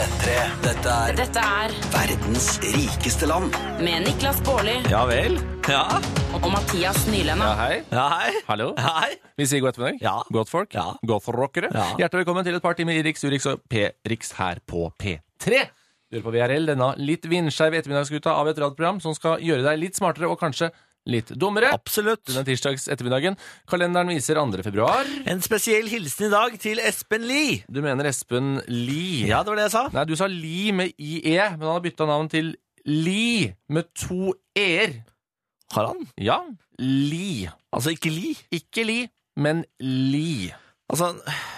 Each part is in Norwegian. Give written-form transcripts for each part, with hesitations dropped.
P3. Dette er verdens rikeste land. Med Niklas Baarli. Ja vel. Ja. Og Mathias Nylende. Ja, hei. Ja, hei. Hallo. Hei. Vi sier god ettermiddag. Ja. Godt folk. Ja. Godt rockere. Ja. Hjertelig velkommen til et par timer i Riks, Urix og P-Riks her på P3. Du hører på VRL, denne litt vindskeiv ettermiddagsgutta av et radioprogram som skal gjøre deg litt smartere og kanskje litt dummere. Absolutt. Denne tirsdags ettermiddagen. Kalenderen viser 2. februar. En spesiell hilsen i dag til Espen Lie. Du mener Espen Lie. Ja, det var det jeg sa. Nei, du sa Lie med IE, men han har byttet navn til Lie med 2 E-er. Har han? Ja, Lie. Altså ikke Lie. Ikke Lie, men Lie. Altså,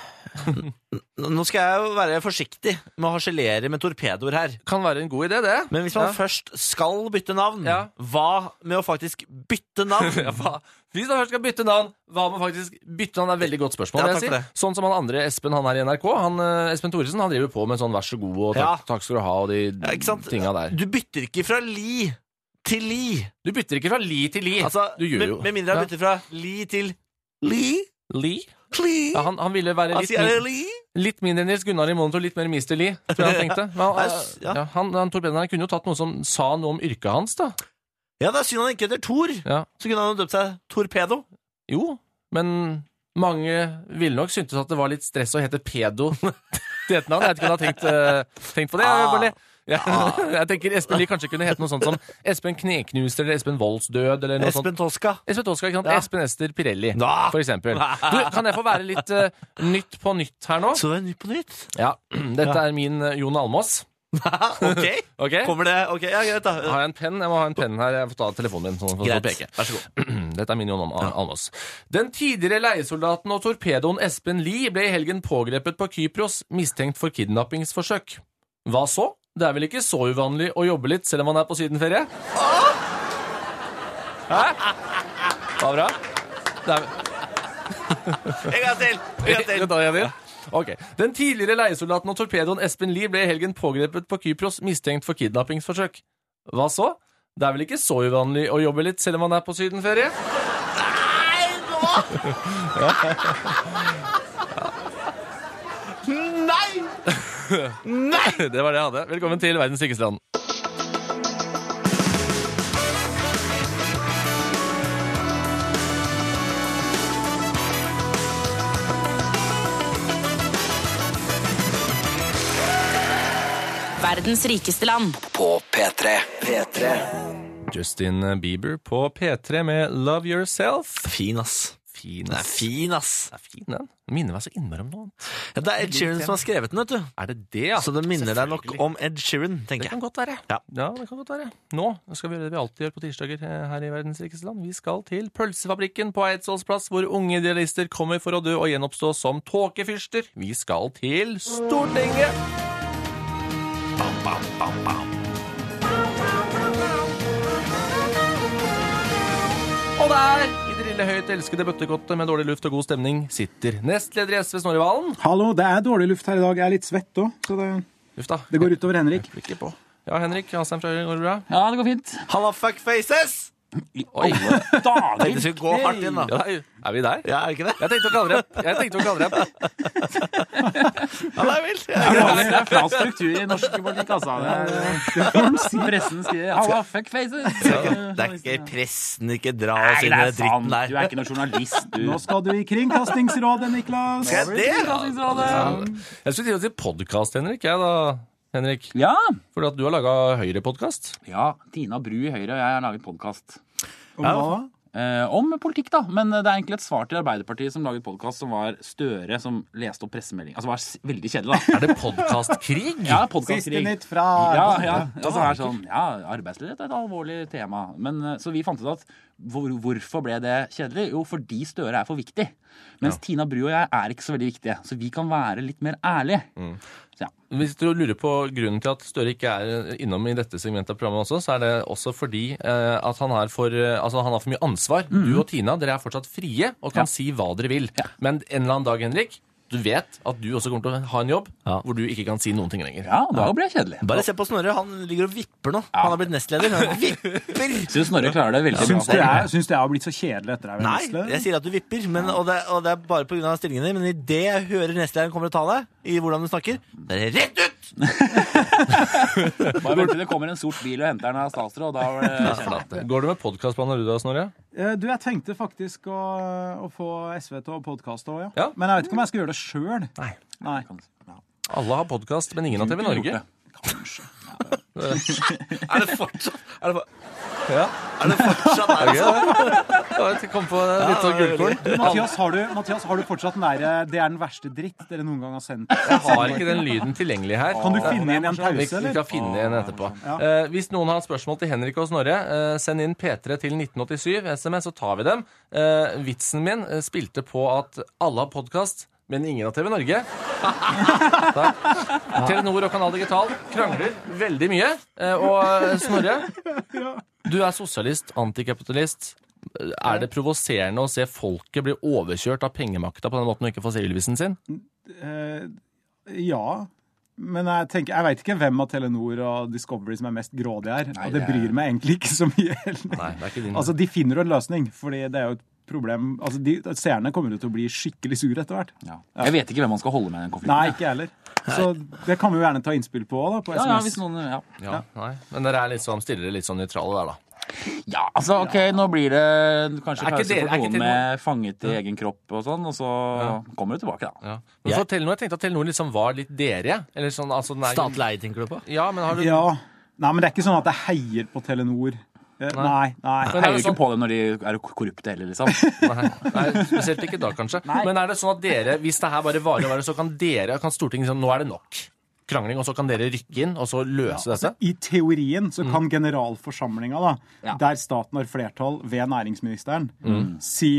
nå skal jeg jo være forsiktig med å harselere med torpedoer her. Kan være en god idé, det. Men hvis man først skal bytte navn, Ja. hva med å faktisk bytte navn? Ja, hvis man først skal bytte navn, hva med faktisk bytte navn er et veldig godt spørsmål. Ja, vil takk jeg for si. Sånn som han andre Espen, han her i NRK, Espen Thoresen, han driver på med sånn vær så god og Ja. takk skal du ha og de Ja, ikke sant? tinga der. Du bytter ikke fra Lie til Lie. Du bytter ikke fra Li til Li. Altså, du gjør jo. med mindre jeg Ja. bytter fra Lie til Lie. Li? Lie. Ja, han ville være Han sier det Lie. litt mindre Nils Gunnar i monitor, litt mer Mr. Li, tror jeg han tenkte. Men, Ja. ja, han torpedoen kunne jo tatt noe som sa noe om yrket hans, da. Ja, det er synd han ikke heter Thor. Ja. Så kunne han jo døpt seg Torpedo. Jo, men mange ville nok syntes at det var litt stress å hete pedo til et navn. Jeg vet ikke om du har tenkt på det. Bare. Jeg tenker Espen Lie kanskje kunne hete noe sånt som Espen Kneknuster eller Espen Voldsdød eller noe sånt. Espen Tosca. Espen Tosca, ikke sant? Ja. Espen Ester Pirelli, Da. for eksempel. Du, kan jeg få være litt nytt på nytt her nå? Så det er Nytt på Nytt. Ja, dette er min Jon Almaas. Ok. Ok? Kommer det? Ok, ja, greit da. Har jeg en penn? Jeg må ha en penn her. Jeg får ta telefonen min. Sånn for å Greit. peke. Vær så god. Dette er min Jon Almaas. Den tidligere leiesoldaten og torpedoen Espen Lie ble i helgen pågrepet på Kypros, mistenkt for kidnappingsforsøk. Hva så? Det er vel ikke så uvanlig å jobbe litt selv om man er på sydenferie? Hæ? Var bra? Det er... En gang til. Skal ta igjen inn? Ok. Den tidligere leiesoldaten og torpedoen Espen Lie ble i helgen pågrepet på Kypros, mistenkt for kidnappingsforsøk. Hva så? Det er vel ikke så uvanlig å jobbe litt selv om man er på sydenferie? Nei! Nei! Det var det jeg hadde. Velkommen til verdens rikeste land. Verdens rikeste land. På P3. Justin Bieber på P3 med Love Yourself. Fin, ass. Fin, Den er fin, ass. Det er fin, den. Den minner meg så innmari om noe annet. Ja, det er Ed Sheeran som har skrevet den, vet du. Er det det, ja? Så det minner deg nok Selvfølgelig. om Ed Sheeran, Det tenker kan jeg. godt være. Ja. Det kan godt være. Nå skal vi gjøre det vi alltid gjør på tirsdager her i verdens rikeste land. Vi skal til pølsefabrikken på Eidsvolls plass, hvor unge idealister kommer for å dø og gjenoppstå som tåkefyrster. Vi skal til Stortinget. Bam, bam, bam, bam. Og der, i det lille høyt elskede bøttekottet med dårlig luft og god stemning, sitter nestleder i SV Snorre Valen. Hallo, det er dårlig luft her i dag. Jeg er litt svett òg, så Uff da. det går utover Henrik. Ikke på. Ja, Henrik Asheim fra Høyre, går det bra? Ja, det går fint. Halla, fuck faces! Oi. Tenkte vi skulle gå hardt inn, da. Ja, er vi der? Ja, er det ikke det? Jeg tenkte å kalle det. Ja, det er vilt. Det er flat struktur i norsk politikk, altså. Pressen skriver 'Halla, fuck faces'. Det er ikke pressen, ikke dra oss inn i den dritten Du der. er ikke noen journalist, du. Nå skal du i Kringkastingsrådet, Niklas. Skal jeg det? Jeg skulle til å si podcast, Henrik. Jeg da, Henrik. Ja. Fordi at du har laget Høyre-podcast. Ja, Tina Bru i Høyre og jeg har laget podcast Om hva? om politikk, da. Men det er egentlig et svar til Arbeiderpartiet som laget podcast som var Støre som leste opp pressemelding. Altså, det var veldig kjedelig, da. Er det podcastkrig? Ja, Siste podcastkrig. nytt fra Ja. Altså, det er sånn, ja, arbeidsledighet er et alvorlig tema. Men så vi fant ut at hvorfor ble det kjedelig? Jo, fordi Støre er for viktig. Mens Tina Bru og jeg er ikke så veldig viktige. Så vi kan være litt mer ærlige. Så ja. Hvis du lurer på grunnen til at Støre ikke er innom i dette segmentet av programmet også, så er det også fordi at han har for mye ansvar. Du og Tina, dere er fortsatt frie og kan si hva dere vil. Men en eller annen dag, Henrik, Du vet at du også kommer til å ha en jobb hvor du ikke kan si noen ting lenger. Ja, da blir det kjedelig. Bare se på Snorre, han ligger og vipper nå. Han har blitt nestleder. Han vipper! Synes Snorre klarer det veldig bra. Syns det har blitt så kjedelig etter deg? Nei, jeg sier at du vipper, og det er bare på grunn av stillingen din. Men i det jeg hører nestlederen kommer til å ta deg, i hvordan du snakker, det er rett ut! Bare vent til det kommer en sort bil og henter den av statsråd, og da var det kjedelig. Går du med podcastplaner du da, Snorre? Du, jeg tenkte faktisk å få SV til å podcaste også, Ja. Men jeg vet ikke om jeg skal gjøre det selv. Nei. Alle har podcast, men ingen av TV Norge. Kanskje. Er det fortsatt? Ja. Er det fortsatt der? Jeg kom på litt av gullkorn. Mathias, har du fortsatt den der det er den verste dritt dere noen gang har sendt? Jeg har ikke den lyden tilgjengelig her. Kan du finne en pause, Vi eller? kan finne en etterpå. Hvis noen har spørsmål til Henrik og Snorre, send inn P3 til 1987 SMS, så tar vi dem. Vitsen min spilte på at alle har podcast, men ingen av TV Norge. Telenor og Kanal Digital krangler veldig mye. Og Snorre, du er sosialist, antikapitalist. Er det provoserende å se folket bli overkjørt av pengemakta på den måten og ikke få se Ylvisen sin? Ja. Men jeg vet ikke hvem av Telenor og Discovery som er mest grådig her. Og det bryr meg egentlig ikke så mye heller. Nei, det er ikke din. Altså, de finner en løsning, fordi det er jo et problem. Altså, seerne kommer til å bli skikkelig sur etter hvert. Ja. Jeg vet ikke hvem man skal holde med i den konflikten. Nei, ikke heller. Så det kan vi jo gjerne ta innspill på da, på SMS. Ja, hvis noen, Nei. Men dere er stiller litt sånn nøytrale der, da. Ja, altså, ok, nå blir det kanskje pause for noen Telenor? med fanget i egen kropp og sånn, og så kommer det tilbake, da. Ja. Men for Telenor, jeg tenkte at Telenor liksom var litt dere. Eller sånn, altså, Statlig eie, tenker du på? Ja, men har du... Ja. Nei, men det er ikke sånn at jeg heier på Telenor. Nei. Jeg heier jo ikke på det når de er korrupte heller, liksom. Nei, spesielt ikke da, kanskje. Men er det sånn at dere, hvis det her bare varer, så kan Stortinget sånn, nå er det nok krangling, og så kan dere rykke inn, og så løse dette? I teorien så kan generalforsamlinga, da, der staten har flertall ved næringsministeren, si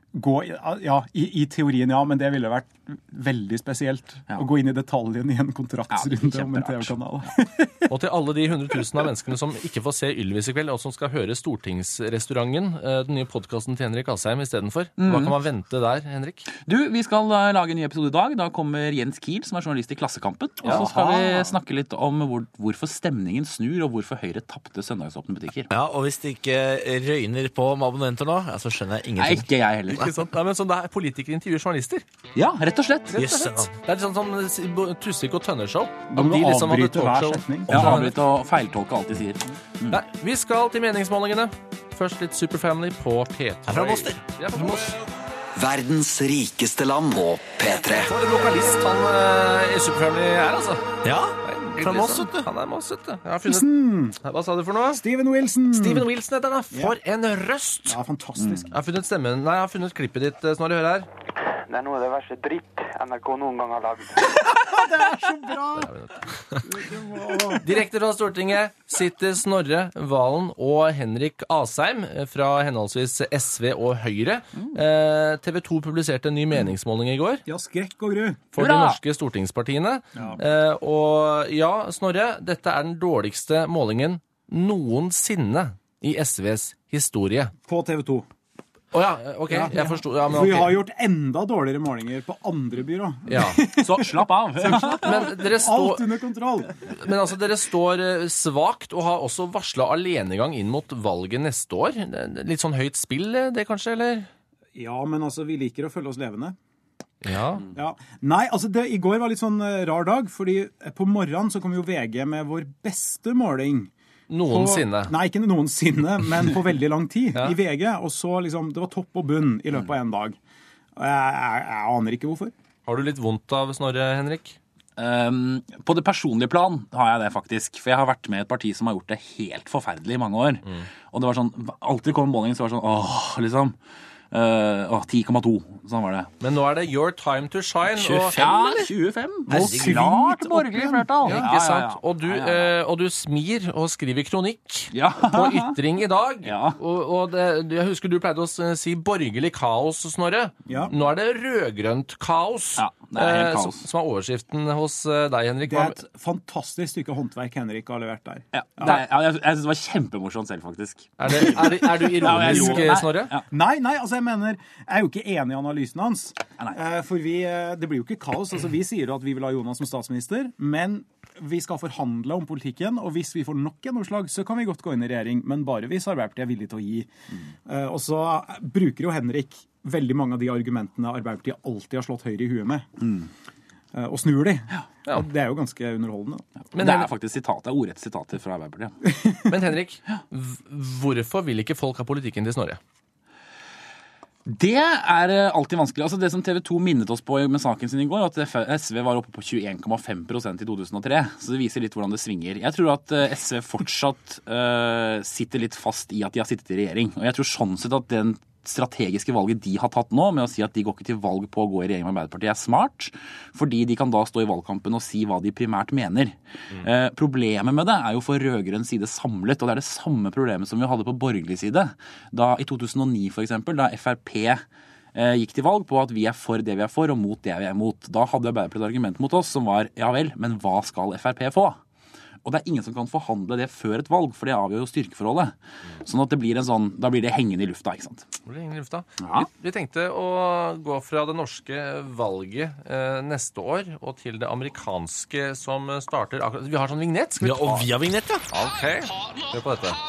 i teorien men det ville vært veldig spesielt å gå inn i detaljen i en kontraktsrunde om en TV-kanal. Og til alle de 100 000 av menneskene som ikke får se Ylvis i kveld, og som skal høre Stortingsrestauranten, den nye podcasten til Henrik Asheim i stedet for. Hva kan man vente der, Henrik? Du, vi skal lage en ny episode i dag. Da kommer Jens Kiel, som er journalist i Klassekampen. Og så skal vi snakke litt om hvorfor stemningen snur, og hvorfor Høyre tappte søndagsåpne butikker. Ja, og hvis det ikke røyner på med abonnenter nå, så skjønner jeg ingenting. Nei, ikke jeg heller. Ikke sant? Nei, men sånn det er politikere intervjuer journalister. Ja, rett og slett. Yes, Det er litt sånn som Tusvik og Tønner-show. Da må du avbryte hver setning. Ja, avbryte og feiltolke alt de sier. Nei, vi skal til meningsmålingene. Først litt Superfamily på P3. Fra Moss, det. Ja, fra Moss. Verdens rikeste land på P3. Så er det vokalist han i Superfamily er, altså. Ja, fra Moss, vet du. Han er Moss, vet du. Jeg har funnet... Hva sa du for noe? Steven Wilson heter han. For en røst! Ja, fantastisk. Jeg har funnet stemmen. Nei, jeg har funnet klippet ditt, Snorre, hør her. Det er noe av det verste dritt NRK noen gang har laget. Det er så bra! Direkte fra Stortinget sitter Snorre Valen og Henrik Asheim fra henholdsvis SV og Høyre. TV 2 publiserte en ny meningsmåling i går Ja, skrekk og gru. for de norske stortingspartiene. Og ja, Snorre, dette er den dårligste målingen noensinne i SVs historie. På TV 2. Ok, jeg forstod. Ja, men Vi ok. har gjort enda dårligere målinger på andre byrå. Ja. Så slapp av. Men dere står... Alt under kontroll. Men altså, dere står svagt og har også varslet alenegang inn mot valget neste år. Litt sånn høyt spill, det kanskje, eller? Ja, men altså, vi liker å følge oss levende. Ja. Ja. Nei, altså, i går var litt sånn rar dag, fordi på morgenen så kom jo VG med vår beste måling. Noensinne. Nei, ikke noensinne, men på veldig lang tid i VG. Og så liksom, det var topp og bunn i løpet av en dag. Og jeg aner ikke hvorfor. Har du litt vondt av Snorre, Henrik? På det personlige plan har jeg det faktisk. For jeg har vært med i et parti som har gjort det helt forferdelig i mange år. Og det var sånn, alltid kom målingen så var det sånn, liksom 10,2, sånn var det. Men nå er det your time to shine. 25. Klart borgerlig flertall. Ja, ikke sant? Og du smir og skriver kronikk på Ytring i dag. Og jeg husker du pleide å si borgerlig kaos, Snorre. Nå er det rødgrønt kaos, det er helt kaos. Som er overskriften hos deg, Henrik. Det er et fantastisk stykke håndverk Henrik har levert der. Jeg synes det var kjempemorsomt selv, faktisk. Er du ironisk, Snorre? Nei, altså jeg mener, jeg er jo ikke enig i analysen hans. For det blir jo ikke kaos. Altså, vi sier jo at vi vil ha Jonas som statsminister, men vi skal forhandle om politikken, og hvis vi får nok gjennomslag, så kan vi godt gå inn i regjering, men bare hvis Arbeiderpartiet er villig til å gi. Og så bruker jo Henrik veldig mange av de argumentene Arbeiderpartiet alltid har slått Høyre i huet med. Og snur de. Ja. Det er jo ganske underholdende. Men det er faktisk ordrett sitater fra Arbeiderpartiet. Men Henrik, hvorfor vil ikke folk ha politikken til Snorre? Det er alltid vanskelig. Altså det som TV 2 minnet oss på med saken sin i går, at SV var oppe på 21,5% i 2003. Så det viser litt hvordan det svinger. Jeg tror at SV fortsatt sitter litt fast i at de har sittet i regjering. Og jeg tror sånn sett at den strategiske valget de har tatt nå, med å si at de går ikke til valg på å gå i regjering med Arbeiderpartiet, er smart, fordi de kan da stå i valgkampen og si hva de primært mener. Problemet med det er jo for rødgrønn side samlet, og det er det samme problemet som vi hadde på borgerlig side. Da i 2009 for eksempel, da FrP gikk til valg på at vi er for det vi er for, og mot det vi er mot. Da hadde Arbeiderpartiet et argument mot oss som var, ja vel, men hva skal FrP få? Og det er ingen som kan forhandle det før et valg, for det avgjør jo styrkeforholdet. Sånn at det blir da blir det hengende i lufta, ikke sant? Det blir hengende i lufta. Ja. Vi tenkte å gå fra det norske valget neste år og til det amerikanske som starter akkurat. Vi har sånn vignett. Skal vi ta? Og vi har vignett, ja. Ok, hør på dette.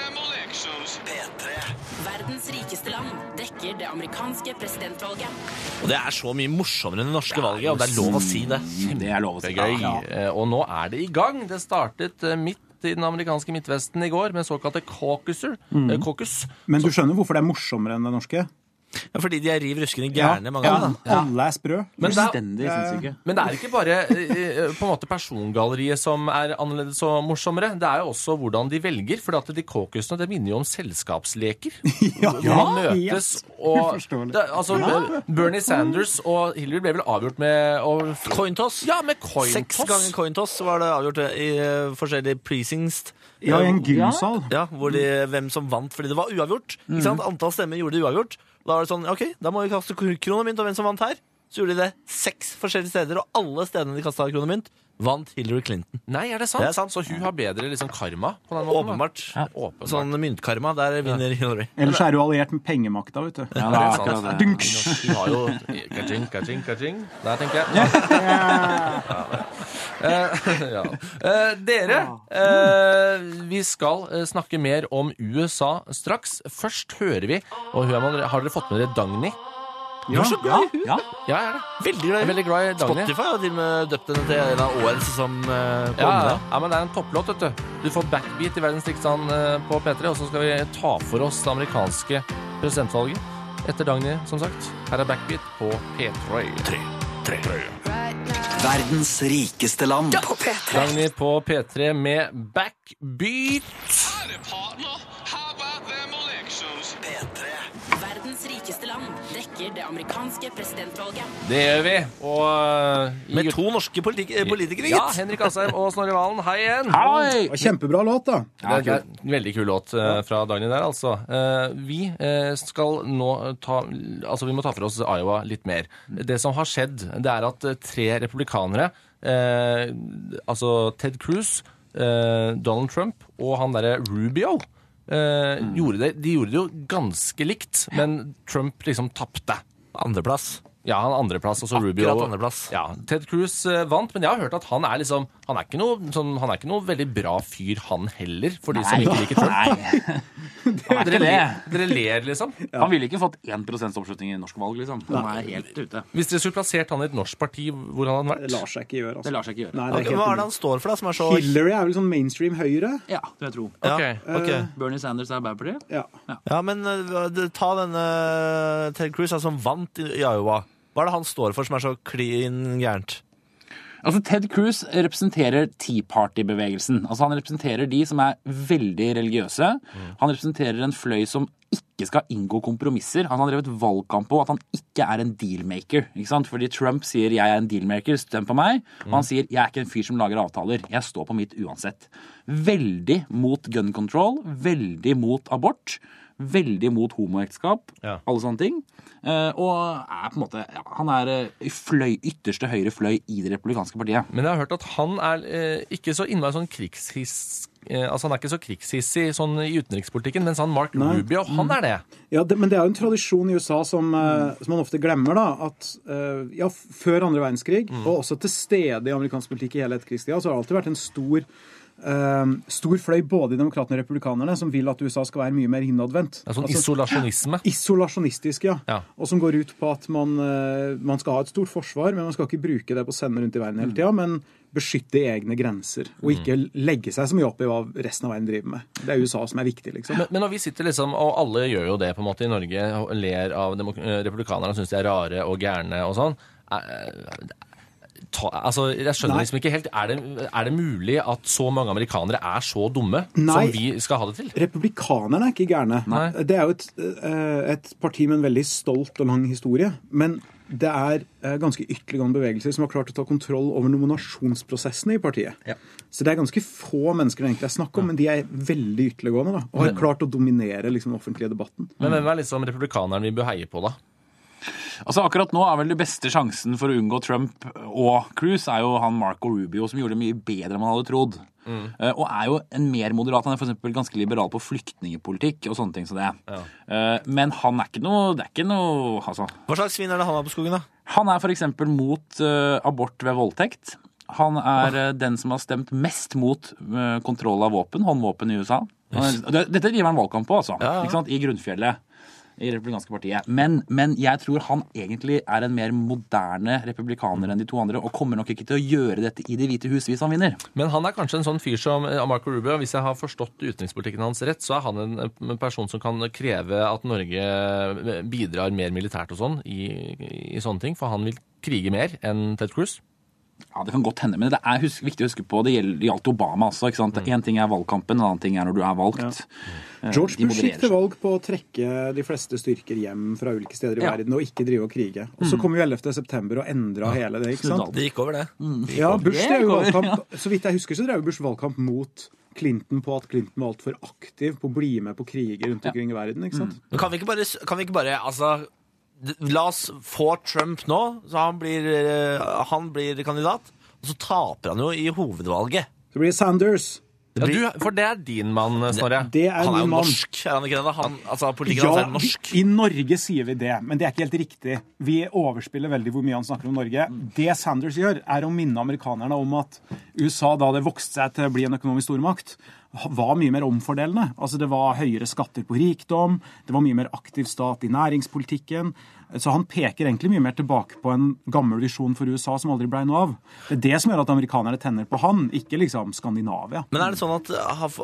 Verdens rikeste land dekker det amerikanske presidentvalget. Og det er så mye morsommere enn det norske valget, og det er lov å si det. Det er lov å si. Det er gøy. Og nå er det i gang. Det startet midt i den amerikanske midtvesten i går med såkalte caucuser. Caucus. Men du skjønner hvorfor det er morsommere enn det norske? Ja, fordi de er riv ruskende gærne, mange av dem. Alle er sprø. Men det er ikke bare på en måte persongalleriet som er annerledes og morsommere. Det er jo også hvordan de velger, for at de caucusene, det minner jo om selskapsleker. Hvor man møtes og Bernie Sanders og Hillary ble vel avgjort med cointoss. Ja, med cointoss. 6 ganger cointoss var det avgjort i forskjellige precincts. Ja, i en gymsal. Ja, hvor hvem som vant, fordi det var uavgjort. Ikke sant? Antall stemmer gjorde det uavgjort. Da var det sånn, ok, da må vi kaste kronemynt, og hvem som vant her? Så gjorde de det 6 forskjellige steder, og alle stedene de kastet kronemynt, vant Hillary Clinton. Nei, er det sant? Det er sant. Så hun har bedre liksom karma på den måten? Åpenbart. Åpenbart. Sånn myntkarma, der vinner Hillary. Ellers er du alliert med pengemakta, vet du. Ja, det er sant. Hun har jo kaching. Der tenker jeg. Dere, vi skal snakke mer om USA straks. Først hører vi, og har dere fått med dere Dagny? Du er så glad i hun. Ja, jeg er det. Veldig glad i Dagny. Spotify har til og med døpt henne til en av årets som ja, men det er en topplåt, vet du. Du får Backbeat i Verdens Rikstand på P3, og så skal vi ta for oss det amerikanske presidentvalget. Etter Dagny, som sagt. Her er Backbeat på P3. Verdens rikeste land. På P3. Dagny på P3 med Backbeat. Verdens rikeste land dekker det amerikanske presidentvalget. Det gjør vi. Og med 2 norske politikere, Ja, Henrik Asheim og Snorre Valen. Hei igjen. Hei! Kjempebra låt, da. Det er en veldig kul låt fra Dagny der, altså. Vi skal nå vi må ta for oss Iowa litt mer. Det som har skjedd, det er at 3 republikanere, Ted Cruz, Donald Trump og han derre Rubio, de gjorde det jo ganske likt, men Trump liksom tappte. Andreplass. Ja, han andreplass, og så Rubio. Akkurat andreplass. Ja, Ted Cruz vant, men jeg har hørt at han er liksom, han er ikke noe veldig bra fyr, han heller, for de som ikke liker Trump. Dere ler, liksom. Ja. Han ville ikke fått 1% oppslutning i norsk valg, liksom. Han er helt ute. Hvis dere skulle plassert han i et norsk parti, hvor han hadde vært? Det lar seg ikke gjøre, altså. Det lar seg ikke gjøre. Nei, Hva er det han står for, da, som er så... Hillary er vel sånn mainstream høyre? Ja, det jeg tror. Okay. Bernie Sanders er Arbeiderpartiet? Ja, men ta denne Ted Cruz, som vant i Iowa. Hva er det han står for som er så klin gærent? Altså, Ted Cruz representerer Tea Party-bevegelsen. Altså, han representerer de som er veldig religiøse. Han representerer en fløy som ikke skal inngå kompromisser. Han har drevet valgkamp på at han ikke er en dealmaker. Ikke sant? Fordi Trump sier 'jeg er en dealmaker, stem på meg'. Og han sier 'jeg er ikke en fyr som lager avtaler. Jeg står på mitt uansett'. Veldig mot gun control, veldig mot abort, veldig mot homoekteskap, alle sånne ting. Og er på en måte, han er ytterste høyre fløy i det republikanske partiet. Men jeg har hørt at han er ikke så innmari sånn altså han er ikke så krigshissig sånn i utenrikspolitikken, mens han Mark Rubio, han det. Ja, men det jo en tradisjon i USA som man ofte glemmer, da, at før andre verdenskrig, og også til stede i amerikansk politikk i hele etterkrigstida, så har det alltid vært en stor fløy både i demokratene og republikanerne som vil at USA skal være mye mer innadvendt. Sånn isolasjonisme? Isolasjonistisk, ja. Og som går ut på at man skal ha et stort forsvar, men man skal ikke bruke det på å sende rundt i verden hele tida, men beskytte egne grenser, og ikke legge seg så mye opp i hva resten av verden driver med. Det USA som viktig, liksom. Men når vi sitter liksom, og alle gjør jo det på en måte i Norge, og ler av republikanerne, synes de gærne og gærne og sånn, altså, jeg skjønner liksom ikke helt, er det mulig at så mange amerikanere så dumme som vi skal ha det til? Republikanerne ikke gærne. Det jo et parti med en veldig stolt og lang historie, men det ganske ytterliggående bevegelser som har klart å ta kontroll over nominasjonsprosessene i partiet. Ja. Så det ganske få mennesker det egentlig snakk om, men de veldig ytterliggående da, og har klart å dominere liksom, den offentlige debatten. Men hvem liksom republikaneren vi bør heie på da? Altså akkurat nå vel det beste sjansen for å unngå Trump og Cruz jo han Marco Rubio, som gjorde det mye bedre enn man hadde trodd. Og jo en mer moderat. Han for eksempel ganske liberal på flyktningepolitikk og sånne ting som det. Ja. Men han ikke noe, det ikke noe altså. Hva slags svin det han har på skogen da? Han for eksempel mot abort ved voldtekt. Han den som har stemt mest mot kontroll av håndvåpen i USA. Dette driver han valgkamp på, altså. Ja. Ikke sant? I grunnfjellet. I republikanske partiet. Men jeg tror han egentlig en mer moderne republikaner enn de to andre, og kommer nok ikke til å gjøre dette i Det hvite hus hvis han vinner. Men han kanskje en sånn fyr som Marco Rubio. Hvis jeg har forstått utenrikspolitikken hans rett, så han en person som kan kreve at Norge bidrar mer militært og sånn i sånne ting, for han vil krige mer enn Ted Cruz. Ja, det kan godt hende, men det viktig å huske på, det gjaldt Obama også, ikke sant? En ting valgkampen, en annen ting når du valgt. Ja. George Bush gikk til valg på å trekke de fleste styrker hjem fra ulike steder i verden, og ikke drive og krige. Og så kom jo 11. september og endret hele det, ikke sant? Det gikk over det. Ja, Bush drev jo valgkamp, så vidt jeg husker så drev Bush valgkamp mot Clinton på at Clinton var alt for aktiv på å bli med på kriger rundt omkring i verden, ikke sant? Men kan vi ikke bare altså... La oss få Trump nå, så han blir kandidat, og så taper han jo i hovedvalget. Så blir det Sanders. For det din mann, Snorre. Han jo norsk, han ikke det? Politikeren hans norsk. I Norge sier vi det, men det ikke helt riktig. Vi overspiller veldig hvor mye han snakker om Norge. Det Sanders gjør, å minne amerikanerne om at USA, da det vokste seg til å bli en økonomisk stormakt, var mye mer omfordelende. Altså det var høyere skatter på rikdom, det var mye mer aktiv stat i næringspolitikken. Så han peker egentlig mye mer tilbake på en gammel visjon for USA som aldri ble noe av. Det det som gjør at amerikanere tenner på han, ikke liksom Skandinavia. Men det sånn at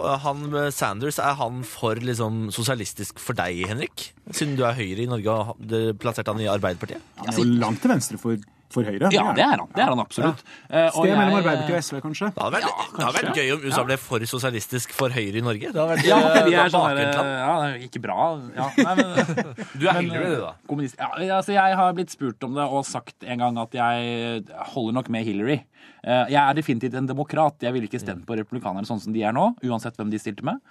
Sanders, han for liksom sosialistisk for deg, Henrik? Siden du Høyre i Norge og plasserte han i Arbeiderpartiet? Han jo langt til venstre for Høyre. Ja, det han absolutt. Ja. Sted mellom Arbeiderpartiet og SV, kanskje? Det hadde vært gøy om USA ble for sosialistisk for Høyre i Norge. Det hadde vært de sånn ikke bra. Ja, nei, men, du Hillary, da? Kommunist. Ja, altså, jeg har blitt spurt om det og sagt en gang at jeg holder nok med Hillary. Jeg definitivt en demokrat. Jeg ville ikke stemt på republikanerne sånn som de nå, uansett hvem de stilte med.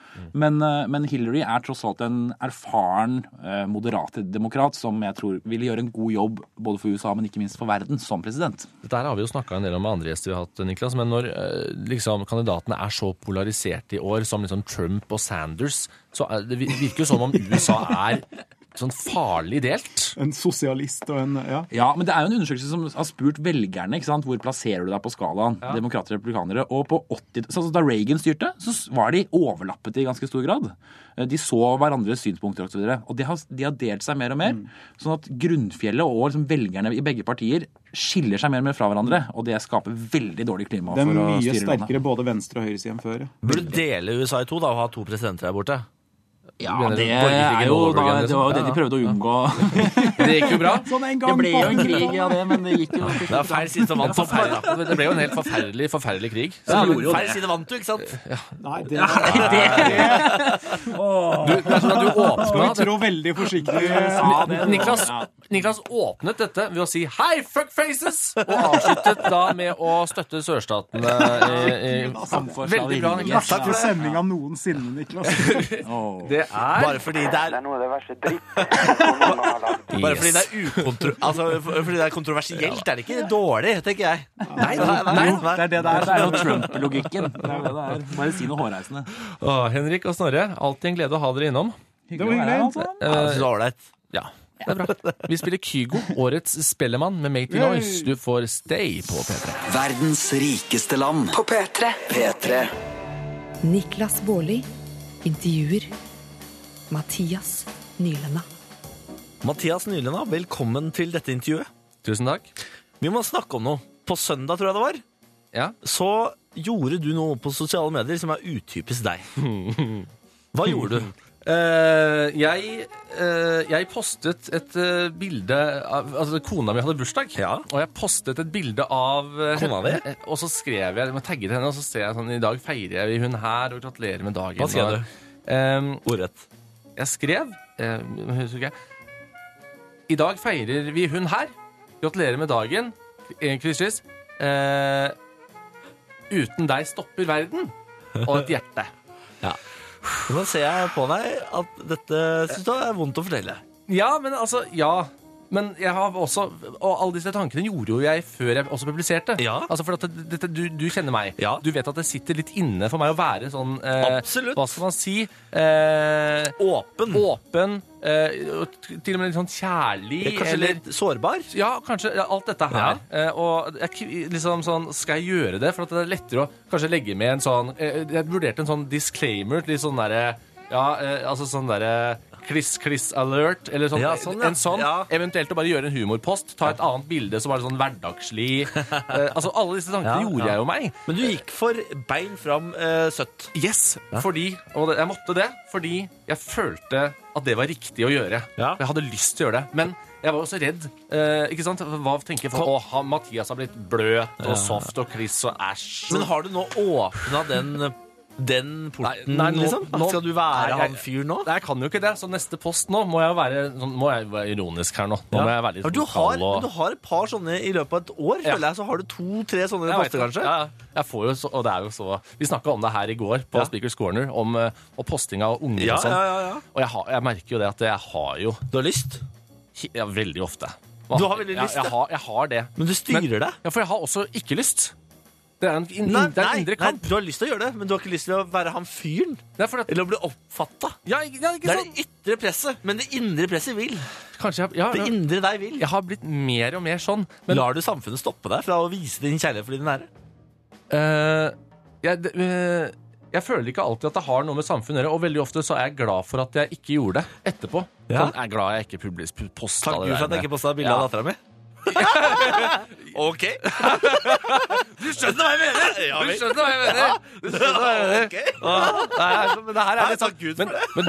Men Hillary tross alt en erfaren, moderat demokrat som jeg tror ville gjøre en god jobb både for USA, men ikke minst for verden som president. Dette har vi jo snakket en del om med andre gjester vi har hatt, Niklas, men når liksom, kandidatene så polarisert i år som liksom Trump og Sanders, så det virker jo som om USA sånn farlig delt. En sosialist og en, ja. Ja, men det jo en undersøkelse som har spurt velgerne, ikke sant? Hvor plasserer du deg på skalaen, demokrater og republikanere, og på 80, så da Reagan styrte, så var de overlappet i ganske stor grad. De så hverandres synspunkter og så videre, og de har delt seg mer og mer, sånn at grunnfjellet og liksom velgerne i begge partier skiller seg mer og mer fra hverandre, og det skaper veldig dårlig klima for å styre landet. Det mye sterkere både venstre og høyre siden før. Burde du dele USA i to da, og ha 2 presidenter der borte? Ja, det jo det var jo det de prøvde å unngå. Det gikk jo bra. Det ble jo en krig av det, men det gikk jo... Det feil side som vant. Det ble jo en helt forferdelig krig. Feil side vant du, ikke sant? Nei, det... Du åpnet... Du trår veldig forsiktig. Niklas åpnet dette ved å si «Hei, fuckfaces!» og avsluttet da med å støtte sørstatene. Veldig bra, Niklas. Takk for sending av noensinne, Niklas. Det det er Bare fordi det Det er noe av det verste dritt NRK noen gang har lagd. Bare fordi det er fordi det er kontroversielt, er det ikke dårlig, tenker jeg. Nei, Det er det det er. Det er jo Trump-logikken. Det er det det er. Bare si noe hårreisende. Henrik og Snorre, alltid en glede å ha dere innom. Det var hyggelig, altså. Jeg synes det var ålreit. Ja, det er bra. Vi spiller Kygo, årets spellemann med Make Me Noise. Du får Stay på P3. Verdens rikeste land. På P3. P3. Niklas Baarli intervjuer Mathias Nylenda. Mathias Nylenda, velkommen til dette intervjuet. Tusen takk. Vi må snakke om noe. På søndag, tror jeg det var, Ja. så gjorde du noe på sosiale medier som er utypisk deg. Hva gjorde du? Jeg postet et bilde av, altså kona mi hadde bursdag, Ja. og jeg postet et bilde av Kona di? og så skrev jeg, tagget henne, og så ser jeg sånn, i dag feirer jeg hun her, og gratulerer med dagen. Hva skrev du? Ordrett. Jeg skrev, husker jeg, i dag feirer vi hun her, gratulerer med dagen, kryss, uten deg stopper verden, og et hjerte. Ja. Nå ser jeg på deg at dette synes du er vondt å fortelle. Ja, men altså, ja. Men jeg har også, og alle disse tankene gjorde jo jeg før jeg også publiserte. Ja. Altså for at du kjenner meg. Ja. Du vet at det sitter litt inne for meg å være sånn, Absolutt. hva skal man si, Åpen. og til og med litt sånn kjærlig. Kanskje eller, litt sårbar. ja, kanskje alt dette her. Og liksom sånn, skal jeg gjøre det? For at det er lettere å kanskje legge med en sånn, jeg vurderte en sånn disclaimer, litt sånn der, altså sånn der kliss alert, eller sånn, Ja, sånn, ja. en sånn, Ja. eventuelt å bare gjøre en humorpost, ta et annet bilde som var sånn hverdagslig. Altså alle disse tankene gjorde jeg jo meg. Men du gikk for bein fram søtt. Yes, fordi, og jeg måtte det, fordi jeg følte at det var riktig å gjøre. Ja. Jeg hadde lyst til å gjøre det, men jeg var også redd, ikke sant? Hva tenker jeg for? Mathias har blitt bløt og soft og kliss og æsj. Men har du nå åpnet den porten, Nei, nå- liksom? nå- Skal du være Nei, han fyr nå? Nei, jeg kan jo ikke det, så neste post nå må jeg være ironisk her nå. Nå må jeg være litt Ja, du kald har et par sånne i løpet av et år, Ja. føler jeg. Så har du 2-3 sånne Jeg poster, vet det. kanskje? Ja, jeg får jo så, og det er jo så vi snakket om det her i går på Ja. Speakers Corner om og posting av unger Ja, og sånn. ja. Og jeg merker jo det at jeg har jo Du har lyst, veldig ofte. Du har veldig lyst, ja. Jeg har det. men du styrer deg. Ja, for jeg har også ikke lyst. Det er en Nei, indre kamp. du har lyst til å gjøre det, men du har ikke lyst til å være han fyren. Det er fordi at, Eller å bli oppfattet. ja, ikke Det er sant? det ytre presset, men det indre presset vil. Kanskje Det indre deg vil. jeg har blitt mer og mer sånn. Men Lar du samfunnet stoppe deg fra å vise din kjærlighet for dine nære? jeg føler ikke alltid at det har noe med samfunnet å gjøre, og veldig ofte så er jeg glad for at jeg ikke gjorde det etterpå. Ja. Sånn, jeg er glad jeg ikke postet Takk det Gud for at jeg der. ikke postet bildet av datteren min. Ok. Du skjønner hva jeg mener. Ja, Du skjønner hva jeg mener. Du skjønner hva jeg mener. Ok. Men det her er litt Takk sånn Gud for det. Men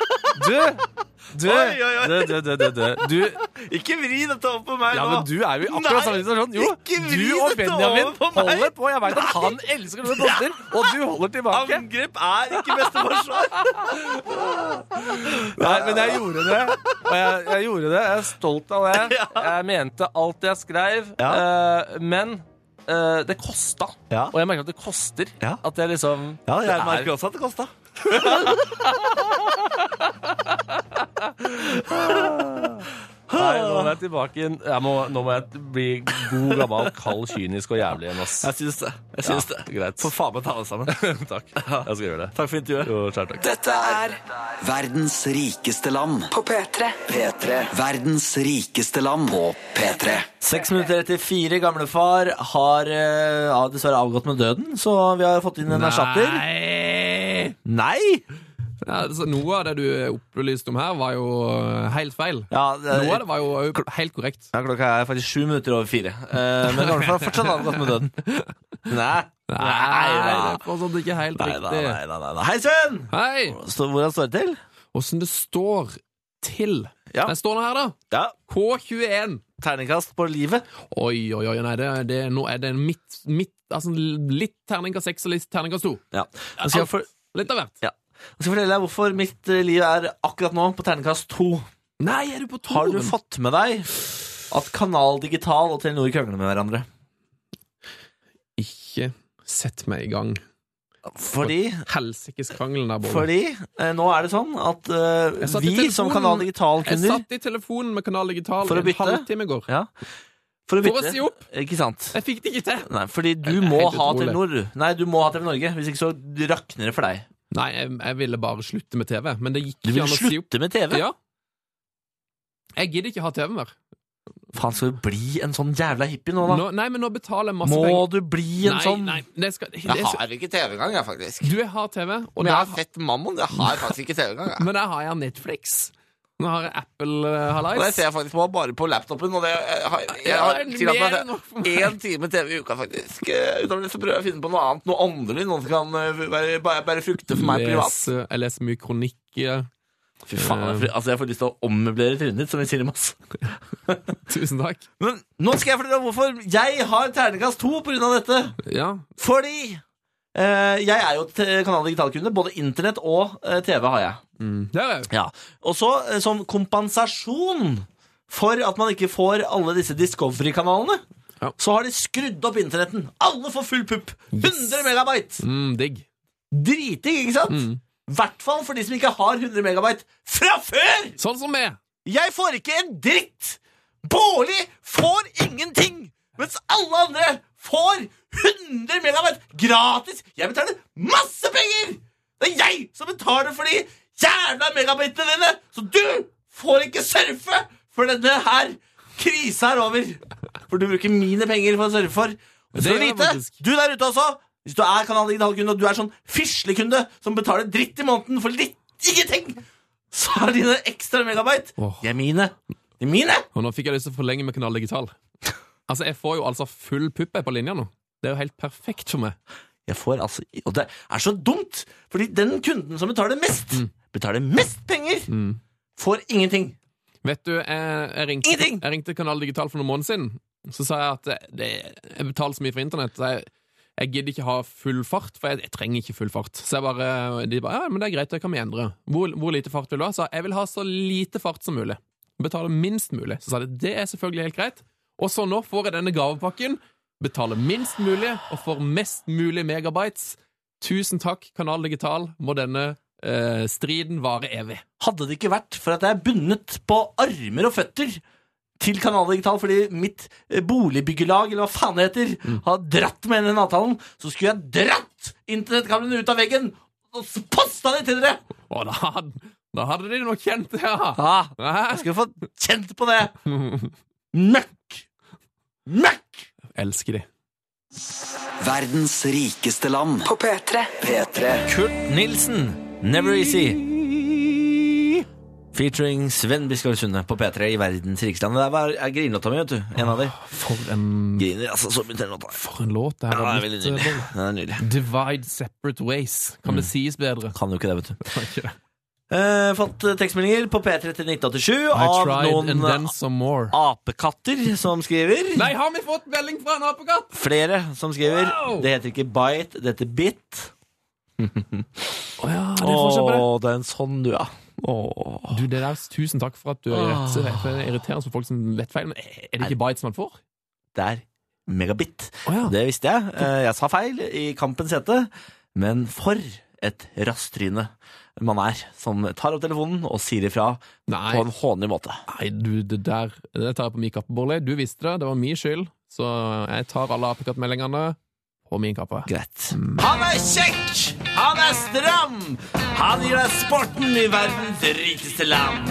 du Ikke vri dette over på meg Ja, nå. men du er jo i akkurat samme situasjon. Jo, ikke vri du og dette Benjamin over på meg. holder på. Jeg vet at han elsker når du poster, og du holder tilbake. Angrep er ikke beste forsvar. Nei, men jeg gjorde det. Og jeg gjorde det. Jeg er stolt av det. Jeg mente alt jeg skrev. Men det kosta. Ja. Og jeg merker at det koster. Ja. At jeg liksom Ja, jeg det er- merker også at det kostet. Nei, nå må jeg tilbake inn. Nå må jeg bli god, gammel, kald, kynisk og jævlig igjen, ass. Jeg synes det. Jeg synes det. Greit. For faen meg ta det sammen. Takk. Jeg skal gjøre det. Takk for intervjuet. Jo, kjære takk. Dette er Verdens rikeste land. på P3. P3. Verdens rikeste land på P3. 6 minutter etter 4, gamlefar har dessverre avgått med døden, så vi har fått inn en erstatter. Nei! Ja, altså, noe av det du opplyste om her var jo helt feil. Ja, Noe av det var jo helt korrekt. Ja, klokka er faktisk 7 minutter over 4. Men gamlefar har fortsatt avgått med døden. Nei. Det er fortsatt ikke helt Nei. riktig. Hei, Sven! Hei! Hvordan står det til? Hvordan det står til. Ja. Det står nå her, da. Ja. K21. Terningkast på livet. Oi, nei, nå er det altså litt terningkast 6 og litt terningkast 2. Ja. Nå skal jeg for... Litt av hvert. Ja. Jeg skal fortelle deg hvorfor mitt liv er akkurat nå på terningkast 2. Nei, er du på Har du toren? fått med deg at Kanal Digital og Telenor krangler med hverandre? Ikke sett meg i gang. Fordi Helsikes krangelen der, Bård. Fordi nå er det sånn at vi som Kanal Digital-kunder Jeg satt i telefonen med Kanal Digital for å bytte. en halvtime i går. Ja. For å si opp. Ikke sant? Jeg fikk det ikke til. Nei, fordi du må ha Telenor. Nei, du må ha TV Norge. Hvis ikke så rakner det for deg. Nei, jeg ville bare slutte med TV. Men det gikk Du ikke vil an å si opp. slutte med TV? Ja. Jeg gidder ikke ha TV mer. Faen, skal du bli en sånn jævla hippie nå, da? Nei, men nå betaler jeg masse Må penger. du bli en sånn? Nei, det skal... Jeg har ikke TV engang, jeg, faktisk. Du har TV, og Men jeg har der, sett Mammon. Jeg har faktisk ikke TV engang, jeg. men der har jeg Netflix. Nå har jeg Apple Og det Hallais. ser jeg faktisk på bare på laptopen. Og det, jeg har mer enn nok for meg. 1 time TV i uka, faktisk. Utover det så prøver jeg å finne på noe annet. Noe åndelig. Noe som kan bare frukte for meg privat. Jeg leser mye kronikk. Fy faen, jeg får lyst til å ommøblere trynet ditt, som vi sier i Moss. Tusen takk. Men nå skal jeg fortelle hvorfor jeg har terningkast 2 på grunn av dette. Ja. Fordi jeg er jo Kanal Digital-kunde. Både internett og TV har jeg. Det er jeg. Ja. Og så som kompensasjon for at man ikke får alle disse Discovery-kanalene, så har de skrudd opp internetten. Alle får full pupp. 100 megabyte. Digg. Driting, ikke sant? Hvert fall for de som ikke har 100 megabyte fra før. Sånn som meg. Jeg får ikke en dritt. Bårli får ingenting, mens alle andre får 100 megabyte gratis. Jeg betaler masse penger. Det er jeg som betaler for de jævla megabitene dine, så du får ikke surfe for denne her krisa er over. For du bruker mine penger for å surfe for. Og så vite, du der ute også, hvis du er Kanal Digital-kunde og du er sånn fislekunde som betaler dritt i måneden for litt ingenting, så er dine ekstra megabyte de er mine. De er mine. Og nå fikk jeg lyst til å forlenge med Kanal Digital. Altså, jeg får jo altså full pupp på linja nå. Det er jo helt perfekt for meg. Jeg får altså, og det er så dumt, fordi den kunden som betaler mest penger, får ingenting. Vet du, jeg ringte Kanal Digital for noen måneder siden. Så sa jeg at jeg betaler så mye for internett, så jeg gidder ikke ha full fart, for jeg trenger ikke full fart. Så de bare, ja, men det er greit, det kan vi endre. Hvor lite fart vil du ha? Så jeg vil ha så lite fart som mulig. Betale minst mulig. Så sa de, det er selvfølgelig helt greit. Og så nå får jeg denne gavepakken, betaler minst mulig, og får mest mulig megabytes. Tusen takk, Kanal Digital, må denne striden vare evig. Hadde det ikke vært for at jeg er bundet på armer og føtter til Kanal Digital, fordi mitt boligbyggelag, eller hva faen det heter, har dratt med den avtalen, så skulle jeg dratt internettkablene ut av veggen, og så postet det til dere! Og da hadde de nok kjent det, ja. Jeg skulle fått kjent på det. Møkk! Elsker de. Verdens rikeste land. På P3. Kurt Nilsen, Never Easy. Featuring Sven Biskar Sunde på P3 i Verdens rikeste land. Det var grinlåta mi, vet du. En av de. For en... Griner, altså, så mye til låta. For en låt det her Ja, har det er veldig nydelig. Det er nydelig. Divide separate ways. Kan det sies bedre? Kan jo ikke det, vet du. Kan ikke det. Fått tekstmeldinger på P3 til 1987 I av tried and then noen some more. apekatter som skriver. Nei, har vi fått melding fra en apekatt? Flere som skriver. Wow! Det heter ikke bite, det heter bit. Åja, det er forskjell på det. Det er en sånn du, ja. Du, det der, tusen takk for at du er rett. For det er irriterende for folk som vet feil. Men er det ikke bites man får? Det er megabit. Ja. Det visste jeg. Jeg sa feil i kampens hete. Men for et rasttryne man er, som tar opp telefonen og sier ifra på en hånlig måte. Nei, du, det tar jeg på min kappe, Bårli. Du visste det, det var min skyld. Så jeg tar alle apekattmeldingene på min kappe. Greit. Han er kjekk! Han er stram! Han gir deg sporten i verdens rikeste land.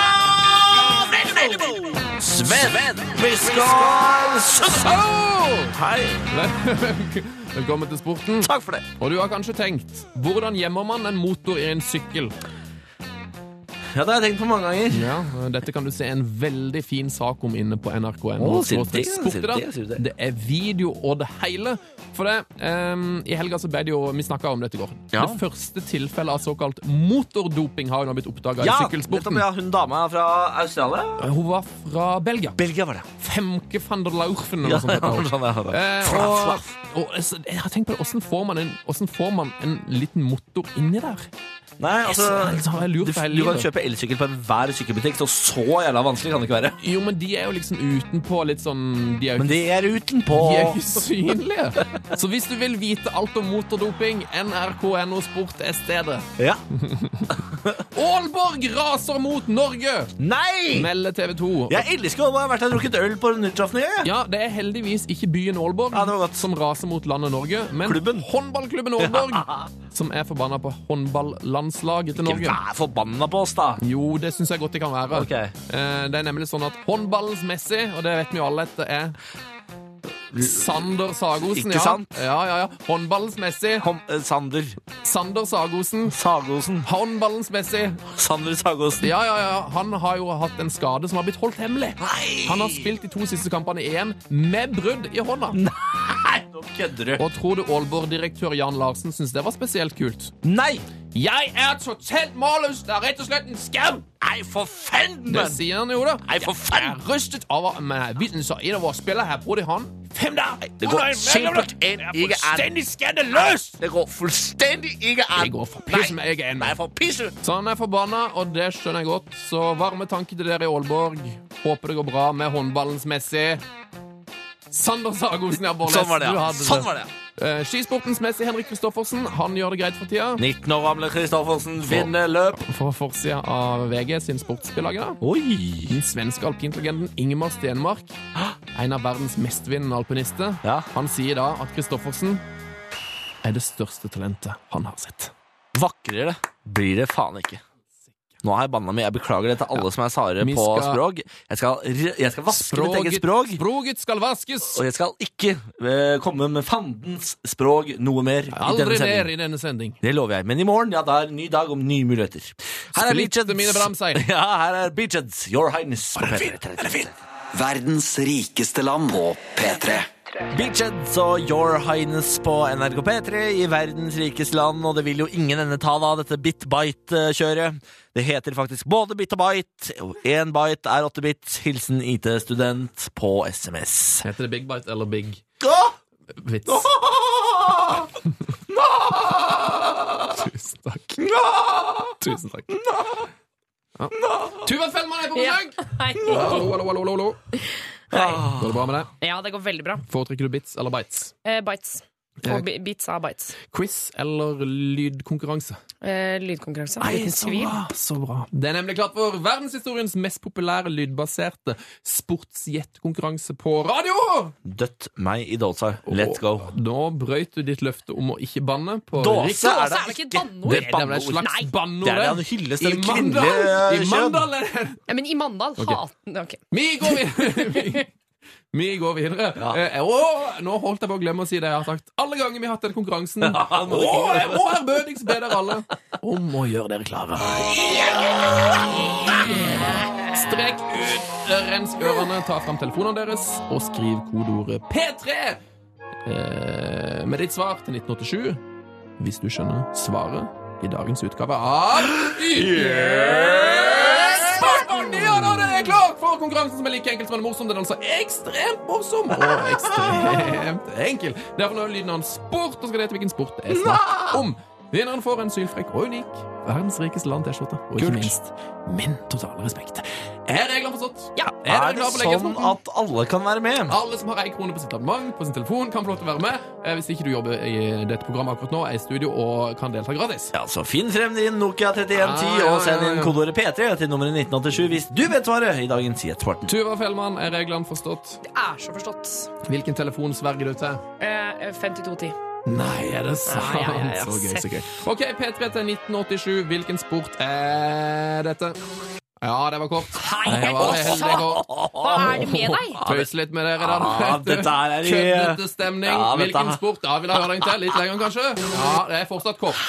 Sven Biskar Sunde! Hei! Velkommen til sporten. Takk for det. Og du har kanskje tenkt, hvordan gjemmer man en motor i en sykkel? Ja, det har jeg tenkt på mange ganger. Ja, dette kan du se en veldig fin sak om inne på NRK.no. Sier du det? Det er video og det hele. For det, i helga så ble det jo, vi snakket om dette i går. Ja. Det første tilfellet av såkalt motordoping har jo nå blitt oppdaget i sykkelsporten. Ja, hun dama fra Australia. Hun var fra Belgia. Belgia var det. Femke van der Laufen eller Ja, noe sånt. det var sånn jeg hadde. Og jeg har tenkt på det, hvordan får man en liten motor inni der? Nei, altså, har jeg lurt du hele kan livet. kjøpe elsykkel på enhver sykkelbutikk, så jævla vanskelig kan det ikke være. Jo, men de er jo liksom utenpå litt sånn de er jo Men det er utenpå. De er ikke synlige. Så hvis du vil vite alt om motordoping, NRK.no Sport er stedet. Ja. Aalborg raser mot Norge! Nei! Melder TV 2. Jeg elsker å ha vært og drukket øl på nyttårsaften. Ja, det er heldigvis ikke byen Aalborg Ja, det var godt. som raser mot landet Norge, men Klubben. håndballklubben Aalborg, som er forbanna på håndballandslaget til Ikke Norge. vær forbanna på oss, da. Jo, det syns jeg godt det kan være. Ok. Det er nemlig sånn at håndballens Messi, og det vet vi jo alle at det er Sander Sagosen, Ikke sant? Ja. Håndballens Messi. Sander Sander Sagosen. Sagosen. Håndballens Messi. Sander Sagosen. Ja. Han har jo hatt en skade som har blitt holdt hemmelig. Nei! Han har spilt de 2 siste kampene i EM med brudd i hånda. Nei, nå kødder du. Og tror du Aalborg-direktør Jan Larsen syns det var spesielt kult? Nei! Jeg er totalt målløs! Det er rett og slett en skam! Nei, for fanden, Det sier han jo da. Nei, for fanden. Jeg er rystet over med viten så en av våre spillere her brudd i hånd. 5 dager! Det går simpelthen ikke an. Fullstendig skandaløst! Det går fullstendig ikke an. Det går for piss med jeg er en Nei, med. for pisse. Så han er forbanna, og det skjønner jeg godt. Så varme tanker til dere i Aalborg. Håper det går bra med håndballens Messi. Sander Sagosen, ja, Bårnes. Sånn var det, Du ja. hadde Sånn var det, ja. Skisportens Messi, Henrik Kristoffersen, han gjør det greit for tida. 19 år gamle Kristoffersen vinner løp. For forsida av VG sin sportsbilag. Oi. Den svenske alpintlegenden Ingemar Stenmark, en av verdens mestvinnende alpinister, Ja. han sier da at Kristoffersen er det største talentet han har sett. Vakrere blir det faen ikke. Nå har jeg banna meg. Jeg beklager det til alle som er sare Vi på skal- språk. Jeg skal vaske mitt eget språk. Språket skal vaskes! Og jeg skal ikke komme med fandens språk noe mer i Aldri denne mer sendingen. i denne sending. Det lover jeg. Men i morgen, ja, det er en ny dag om nye muligheter. Her er Splitte Beachheads. mine bramseil. Ja, her er Beachheads. Your Highness. På P3. Verdens rikeste land på P3. Beachheads og Your Highness på NRK P3 i verdens rikeste land, og det vil jo ingen ende ta da, dette bit-bite-kjøret. Det heter faktisk både bit og bite, og 1 bite er 8 bit. Hilsen IT-student på SMS. Heter det Big Bite eller Big Vits? Tusen takk. Tusen takk. Ja. Tuva Fellmann er på besøk! Hei. Hallo. Går det bra med deg? Ja, det går veldig bra. Foretrekker du bits eller bites? Bites. Og beats er bites. Quiz eller lydkonkurranse? Lydkonkurranse. Uten tvil. Så bra. Det er nemlig klart for verdenshistoriens mest populære lydbaserte sportsjetkonkurranse på radio! Dødt meg i dåsa. Let's go. Og nå brøyt du ditt løfte om å ikke banne på Dåse riktig- er det er vel ikke et ikke. banneord? Det er Det er vel et banneord. slags Nei. banneord. Det er det hyllest I til Mandal. kvinnelige I kjønn. Mandal er det. Ja, men i Mandal hater Vi går videre. Vi går videre. Nå holdt jeg på å glemme å si det jeg har sagt alle ganger vi har hatt den konkurransen. Jeg må ærbødigst be dere alle om å gjøre dere klare. Strek ut, rens ørene, ta frem telefonene deres og skriv kodeordet P3 med ditt svar til 1987 hvis du skjønner svaret i dagens utgave av Ja, da er det klart for konkurransen som er like enkelt som den er morsom. Den er altså ekstremt morsom og ekstremt enkel. Derfor nå er lyden av en sport, og skal det hete hvilken sport det er snakk om. Vinneren får en sylfrekk og unik verdens rikeste land T-skjorte. Og ikke minst min totale respekt. Er reglene forstått? Ja. Er dere det klare for å legge sånn sporten? at alle kan være med? Alle som har 1 krone på sitt abonnement på sin telefon, kan få lov til å være med. Hvis ikke du jobber i dette programmet akkurat nå, er i studio og kan delta gratis. Ja, så finn frem din Nokia 3110 Ja. og send inn kodeordet P3 til nummeret 1987 hvis du vet svaret i dagens Jetsporten. Tuva Fellmann, er reglene forstått? Det er så forstått. Hvilken telefon sverger du til? 5210. Nei, er det sant? Ja. Så gøy, så gøy. Ok, P3 til 1987. Hvilken sport er dette? Ja, det var kort. Det var heldig kort. Hva er det med deg? Tøys litt med dere, da. Ja, dette her er i- Køddete stemning. Ja, dette- Hvilken sport? Ja, vil jeg høre den til? Litt lenger, kanskje? Ja, det er fortsatt kort.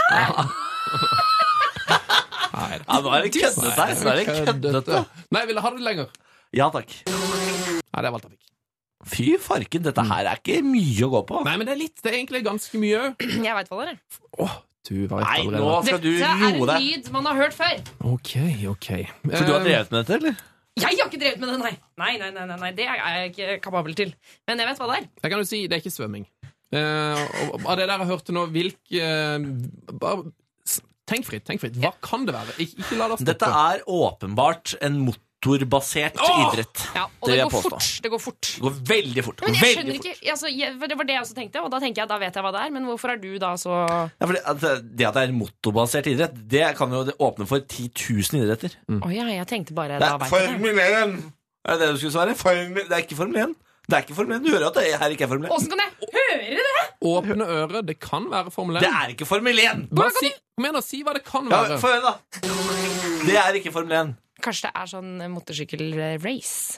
Nei, Ja, nå er det køddete her. Så er det køddete. Nei, vil jeg ha det lenger? Ja, takk. Nei, det er valgt jeg fikk. Fy farken, dette her er ikke mye å gå på. Nei, men det er litt. Det er egentlig ganske mye. Jeg veit hva det er. Åh, du vet Nei, allerede. nå skal du Dette er roe en deg. lyd man har hørt før. Ok. For du har drevet med dette, eller? Jeg har ikke drevet med det, nei. Nei. Det er jeg ikke kapabel til. Men jeg vet hva det er. Jeg kan jo si, det er ikke svømming. Og av det der jeg hørte nå, bare Tenk fritt. Hva kan det være? Ikke la det stoppe. Dette er åpenbart en motorbasert idrett. Ja, og det går fort. Det går veldig fort. Men jeg skjønner ikke, det var det jeg også tenkte, og da tenker jeg, da vet jeg hva det er, men hvorfor er du da så... Ja, for det at det er motorbasert idrett, det kan jo åpne for 10 000 idretter. Ja, jeg tenkte bare, da vet jeg det. Formel 1! Er det det du skulle svare? Det er ikke Formel 1. Det er ikke Formel 1. Du hører at det her ikke er Formel 1. Hvordan kan jeg høre det? Åpne ører, det kan være Formel 1. Det er ikke Formel 1. Si hva det kan være. Ja, få høre da. Det er ikke Formel 1. Kanskje det er sånn motorsykkelrace?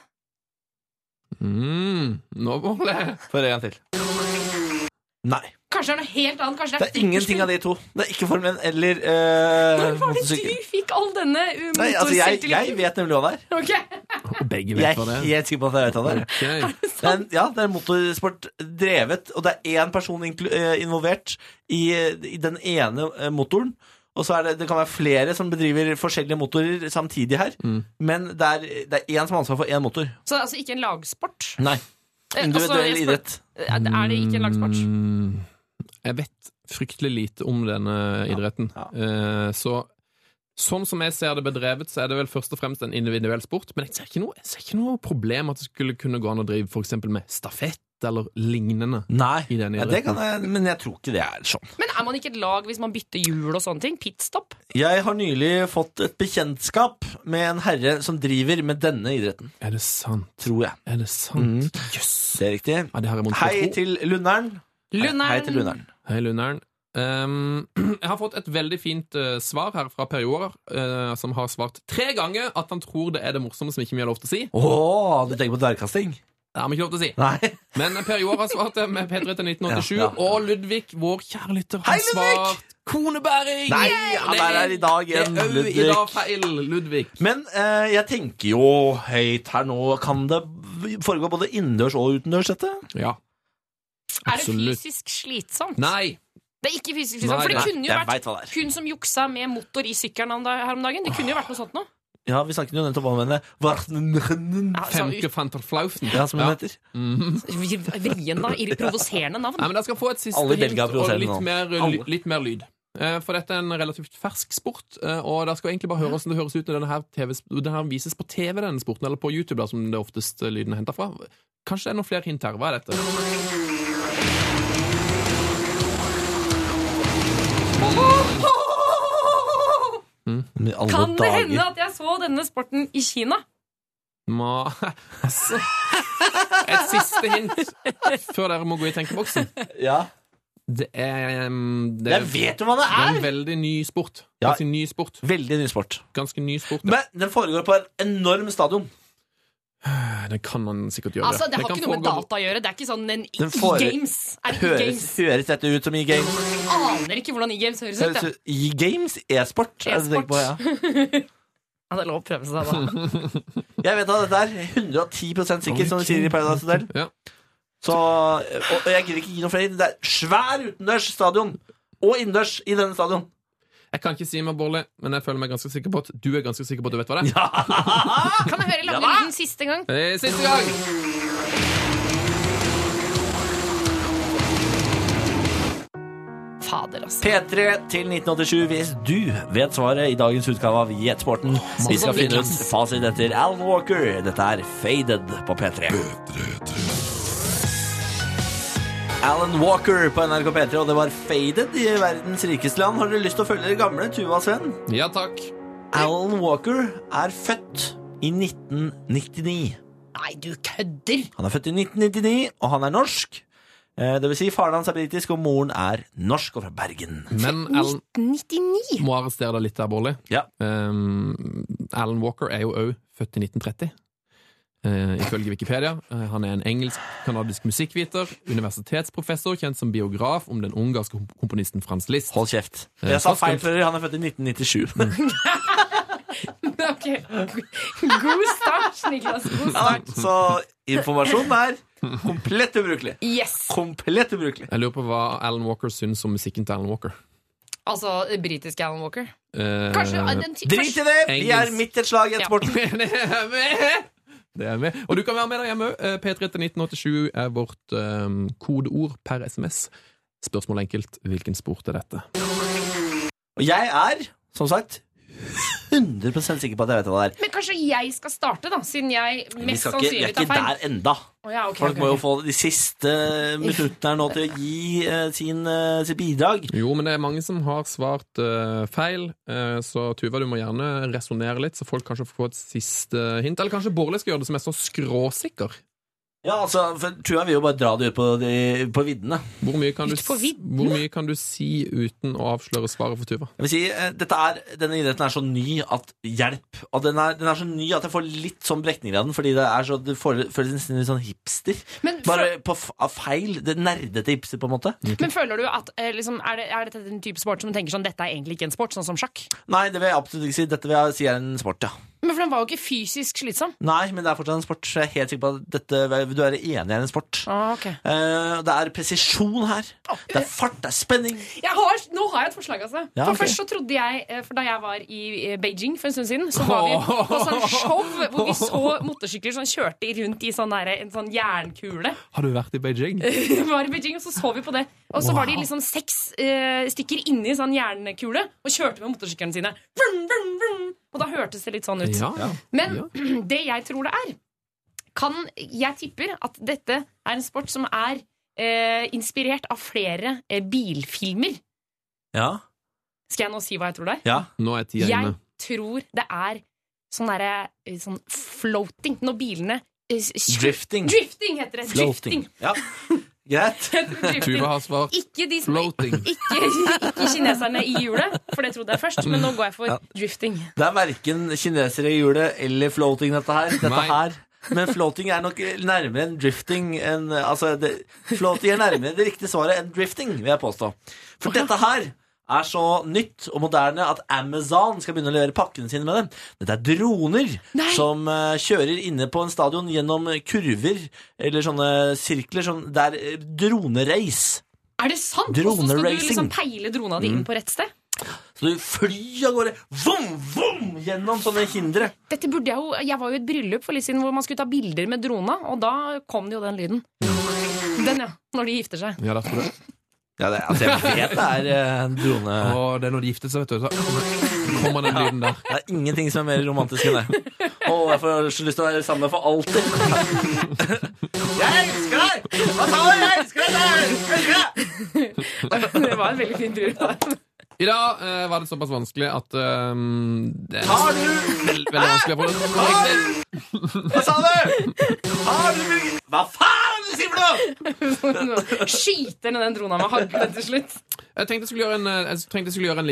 Nå må det. Få høre en gang til. Nei. Kanskje det er noe helt annet. Kanskje det er ingenting av de to. Det er ikke Formel 1 eller Når var det du fikk all denne motorselvtilliten? Jeg vet nemlig hva det er. Okay. Begge vet hva det er. Jeg er helt sikker på at jeg vet hva det er. Okay. Det er motorsport drevet, og det er én person involvert i den ene motoren. Og så det kan være flere som bedriver forskjellige motorer samtidig her. Men det er én som har ansvar for én motor. Så det er altså ikke en lagsport? Nei. Individuell idrett. Er det ikke en lagsport? Jeg vet fryktelig lite om denne idretten. Sånn som jeg ser det bedrevet, så er det vel først og fremst en individuell sport. Men jeg ser ikke noe problem at det skulle kunne gå an å drive for eksempel med stafett eller lignende. Nei, i den idretten. Men jeg tror ikke det er sånn. Men er man ikke et lag hvis man bytter hjul og sånne ting? Pitstop? Jeg har nylig fått et bekjentskap med en herre som driver med denne idretten. Er det sant? Tror jeg. Er det sant? Jøss. Det er riktig. Hei til Lundern. Hei til Lundern. Hei, Lundern. Jeg har fått et veldig fint svar her fra Per Joar, som har svart 3 ganger at han tror det er det morsomme som ikke vi har lov til å si. Du tenker på dvergkasting? Det har vi ikke lov til å si. Nei. Men Per Joar har svart det med P3 til 1987, og Ludvig, vår kjære lytter, har svart konebæring! Nei, han er her i dag igjen, Ludvig. I dag feil, Ludvig. Men jeg tenker jo høyt her nå, kan det foregå både innendørs og utendørs dette? Ja. Absolutt. Er det fysisk slitsomt? Nei. Det er ikke fysisk slitsomt, for det kunne jo vært hun som juksa med motor i sykkelen her om dagen. Det kunne jo vært noe sånt nå. Ja, vi snakket jo nettopp om henne. Femke Fantorflaufen. Ja, som hun heter. Vrien da, provoserende navn. Nei, men jeg skal få et siste hint og litt mer lyd. For dette er en relativt fersk sport, og der skal egentlig bare høre hvordan det høres ut når denne her vises på TV, denne sporten, eller på YouTube, da, som det oftest lyden er hentet fra. Kanskje det er noen flere hint her. Hva er dette? Kan det hende at jeg så denne sporten i Kina? Et siste hint før dere må gå i tenkeboksen. Ja. Jeg vet jo hva det er. Det er en veldig ny sport. Ganske ny sport. Veldig ny sport. Ganske ny sport. Men den foregår på en enorm stadion. Det kan man sikkert gjøre. Altså, det har ikke noe med data å gjøre. Det er ikke sånn en E-Games. Er det E-Games? Høres dette ut som E-Games? Aner ikke hvordan E-Games høres ut. E-Games? E-sport? E-sport. Ja, det er lov å prøve seg da. Jeg vet at dette er 110% sikkert, som de sier i Paradise Hotel. Ja. Så, og jeg gidder ikke gi noe flere. Det er svær utendørs stadion og innendørs i denne stadion. Jeg kan ikke si meg, Bårli, men jeg føler meg ganske sikker på at du er ganske sikker på at du vet hva det er. Ja. Kan jeg høre laglyden siste gang? Siste gang! Fader, altså. P3 til 1987 hvis du vet svaret i dagens utgave av Gjett Sporten. Vi skal finne ut fasit etter Alan Walker. Dette er Faded på P3. Alan Walker på NRK P3, og det var Faded i verdens rikeste land. Har dere lyst til å følge det gamle, Tuva og Sven? Ja, takk. Alan Walker er født i 1999. Nei, du kødder! Han er født i 1999, og han er norsk. Det vil si, faren hans er britisk, og moren er norsk og fra Bergen. Men 1999? Må arrestere deg litt der, Bårli. Ja. Alan Walker er jo også født i 1930. Ifølge Wikipedia. Han er en engelsk-kanadisk musikkviter, universitetsprofessor, kjent som biograf om den ungarske komponisten Franz Liszt. Hold kjeft. Jeg sa feil før, han er født i 1997. Ok. God start, Niklas. God start. Ja, så informasjonen er komplett ubrukelig. Yes. Komplett ubrukelig. Jeg lurer på hva Alan Walker synes om musikken til Alan Walker. Altså, britiske Alan Walker. Kanskje drit i det! Vi er midt i et slag i et sporten. Det er med. Og du kan være med der hjemme. P3 til 1987 er vårt kodeord per SMS. Spørsmål enkelt. Hvilken sport er dette? Og jeg er, som sagt 100% sikker på at jeg vet hva det er. Men kanskje jeg skal starte da, siden jeg mest sannsynlig tar feil. Vi er ikke der enda. Folk må jo få de siste minuttene her nå til å gi sitt bidrag. Jo, men det er mange som har svart feil, så Tuva, du må gjerne resonere litt, så folk kanskje får et siste hint. Eller kanskje Bårli skal gjøre det som er så skråsikker. Ja, altså, for Tuva vil jo bare dra det ut på viddene. Hvor mye kan du si uten å avsløre svaret for Tuva? Jeg vil si, denne idretten er så ny at hjelp. Og den er så ny at jeg får litt sånn brekning av den, fordi det føles nesten litt sånn hipster. Bare av feil, det nerdete hipster på en måte. Okay. Men føler du at, liksom, er dette en type sport som du tenker sånn, dette er egentlig ikke en sport, sånn som sjakk? Nei, det vil jeg absolutt ikke si. Dette vil jeg si er en sport, ja. Men for den var jo ikke fysisk slitsom. Nei, men det er fortsatt en sport. Så jeg er helt sikker på at du er enig i en sport. Okay. Det er presisjon her. Det er fart, det er spenning. Nå har jeg et forslag, altså. Ja, for først så trodde jeg, for da jeg var i Beijing for en stund siden, så var vi på sånn show hvor vi så motorsykler som kjørte rundt i en sånn jernkule. Har du vært i Beijing? Vi var i Beijing, og så vi på det. Og så var de liksom 6 stykker inne i sånn jernkule og kjørte med motorsyklene sine. Vrum, vrum, vrum. Og da hørtes det litt sånn ut. Ja. Men det jeg tror det er, jeg tipper at dette er en sport som er inspirert av flere bilfilmer. Ja. Skal jeg nå si hva jeg tror det er? Ja, nå er tida inne. Jeg tror det er sånn floating, når bilene Drifting. Drifting heter det. Drifting. Ja. Greit. Tuva har svart floating. Ikke kineserne i hjulet, for det trodde jeg først, men nå går jeg for drifting. Det er hverken kinesere i hjulet eller floating dette her. Men floating er nok nærmere enn drifting. Floating er nærmere det riktige svaret enn drifting, vil jeg påstå. For dette her er så nytt og moderne at Amazon skal begynne å levere pakkene sine med det. Dette er droner som kjører inne på en stadion gjennom kurver eller sånne sirkler. Det er dronereis. Er det sant? Og så skal du liksom peile drona di inn på rett sted? Så du flyr av gårde gjennom sånne hindre. Dette burde jeg var jo i et bryllup for litt siden hvor man skulle ta bilder med drona, og da kom det jo den lyden. Den, når de gifter seg. Ja, det tror jeg. Ja, jeg vet det er en drone. Det er når de gifter seg, vet du. Så kommer den lyden der. Det er ingenting som er mer romantisk enn det. Jeg får så lyst til å være sammen for alltid. Jeg elsker deg! Hva sa du? Jeg elsker deg! Det var en veldig fin bryllup. I dag var det såpass vanskelig at det er veldig vanskelig å få det. Hva sa du? Hva faen du sier for noe? Skyter ned den drona med hagle til slutt. Jeg tenkte jeg skulle gjøre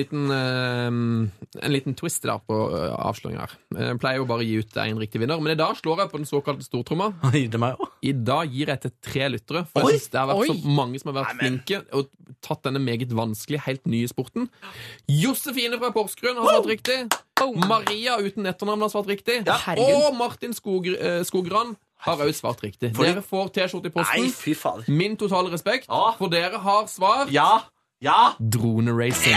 en liten twist der på avsløringen her. Jeg pleier jo bare å gi ut en riktig vinner, men i dag slår jeg på den såkalte stortromma. I dag gir jeg til 3 lyttere, for jeg synes det har vært så mange som har vært flinke og tatt denne meget vanskelige, helt nye sporten. Josefine fra Porsgrunn har svart riktig. Maria uten etternavn har svart riktig. Og Martin Skogran har også svart riktig. Dere får T-skjorte i posten. Nei, fy fader. Min totale respekt, for dere har svar. Ja. Droneracing.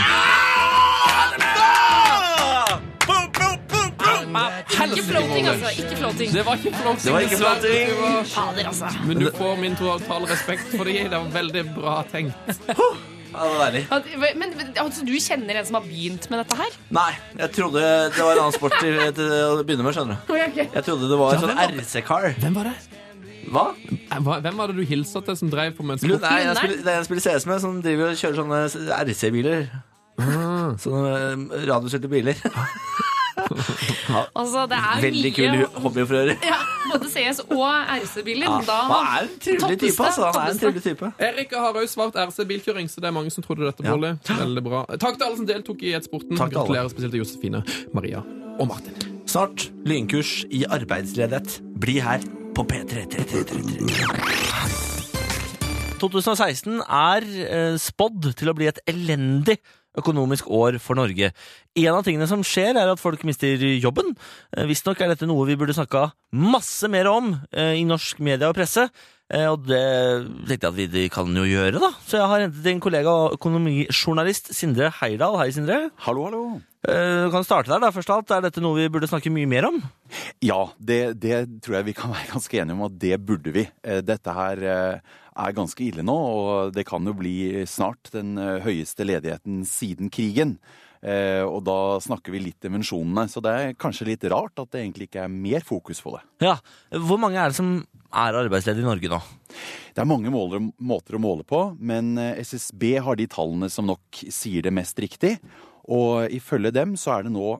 Ikke floating, altså. Ikke floating. Det var ikke floating. Fader, altså. Men du får min totale respekt for det. Det var veldig bra tenkt. Ja, det var deilig. Men altså, du kjenner en som har begynt med dette her? Nei, jeg trodde det var en annen sport til å begynne med, skjønner du. Jeg trodde det var en sånn RC-car. Hvem var det? Hva? Hvem var det du hilset til som drev på med en sport? Nei, det er en spiller CS med som driver og kjører sånne RC-biler. Sånne radiostyrte biler. Altså, det er veldig kul hobby for øret. Ja, både CS og RC-biler. Han er en trivelig type, altså. Han er en trivelig type. Erika har også svart RC-bilkjøring, så det er mange som trodde dette, Bårli. Veldig bra. Takk til alle som deltok i sporten. Gratulerer spesielt til Josefine, Maria og Martin. Snart lynkurs i arbeidsledighet. Bli her på P3. 2016 er spådd til å bli et elendig økonomisk år for Norge. En av tingene som skjer er at folk mister jobben. Visstnok er dette noe vi burde snakke masse mer om i norsk media og presse. Og det tenkte jeg at vi kan jo gjøre da. Så jeg har hentet en kollega og økonomijournalist, Sindre Heirdal. Hei, Sindre. Hallo, hallo. Kan du starte der da, først av alt? Er dette noe vi burde snakke mye mer om? Ja, det tror jeg vi kan være ganske enige om at det burde vi. Dette her er ganske ille nå, og det kan jo bli snart den høyeste ledigheten siden krigen. Og da snakker vi litt dimensjonene, så det kanskje litt rart at det egentlig ikke mer fokus på det. Ja, hvor mange det som arbeidsledige i Norge nå? Det mange måter å måle på, men SSB har de tallene som nok sier det mest riktig. Og ifølge dem så det nå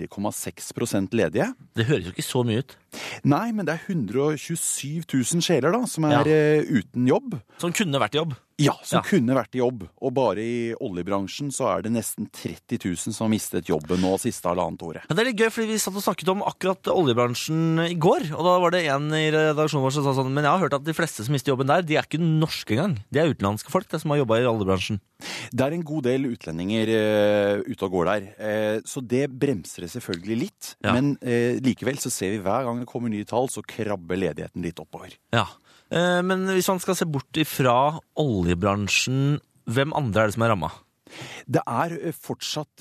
4,6% ledige. Det høres jo ikke så mye ut. Nei, men det 127 000 sjeler da, som uten jobb. Som kunne vært i jobb? Ja, som kunne vært i jobb. Og bare i oljebransjen så det nesten 30 000 som har mistet jobben nå siste halvannet året. Men det litt gøy, fordi vi satt og snakket om akkurat oljebransjen i går, og da var det en i redaksjonen vår som sa sånn, men jeg har hørt at de fleste som mister jobben der, de ikke norske engang. De utenlandske folk som har jobbet i oljebransjen. Det en god del utlendinger ute og går der, så det bremser det selvfølgelig litt, men likevel så ser vi hver gang det kommer nye tall, så krabber ledigheten litt oppover. Ja, men hvis man skal se bort ifra oljebransjen, hvem andre det som rammet? Det fortsatt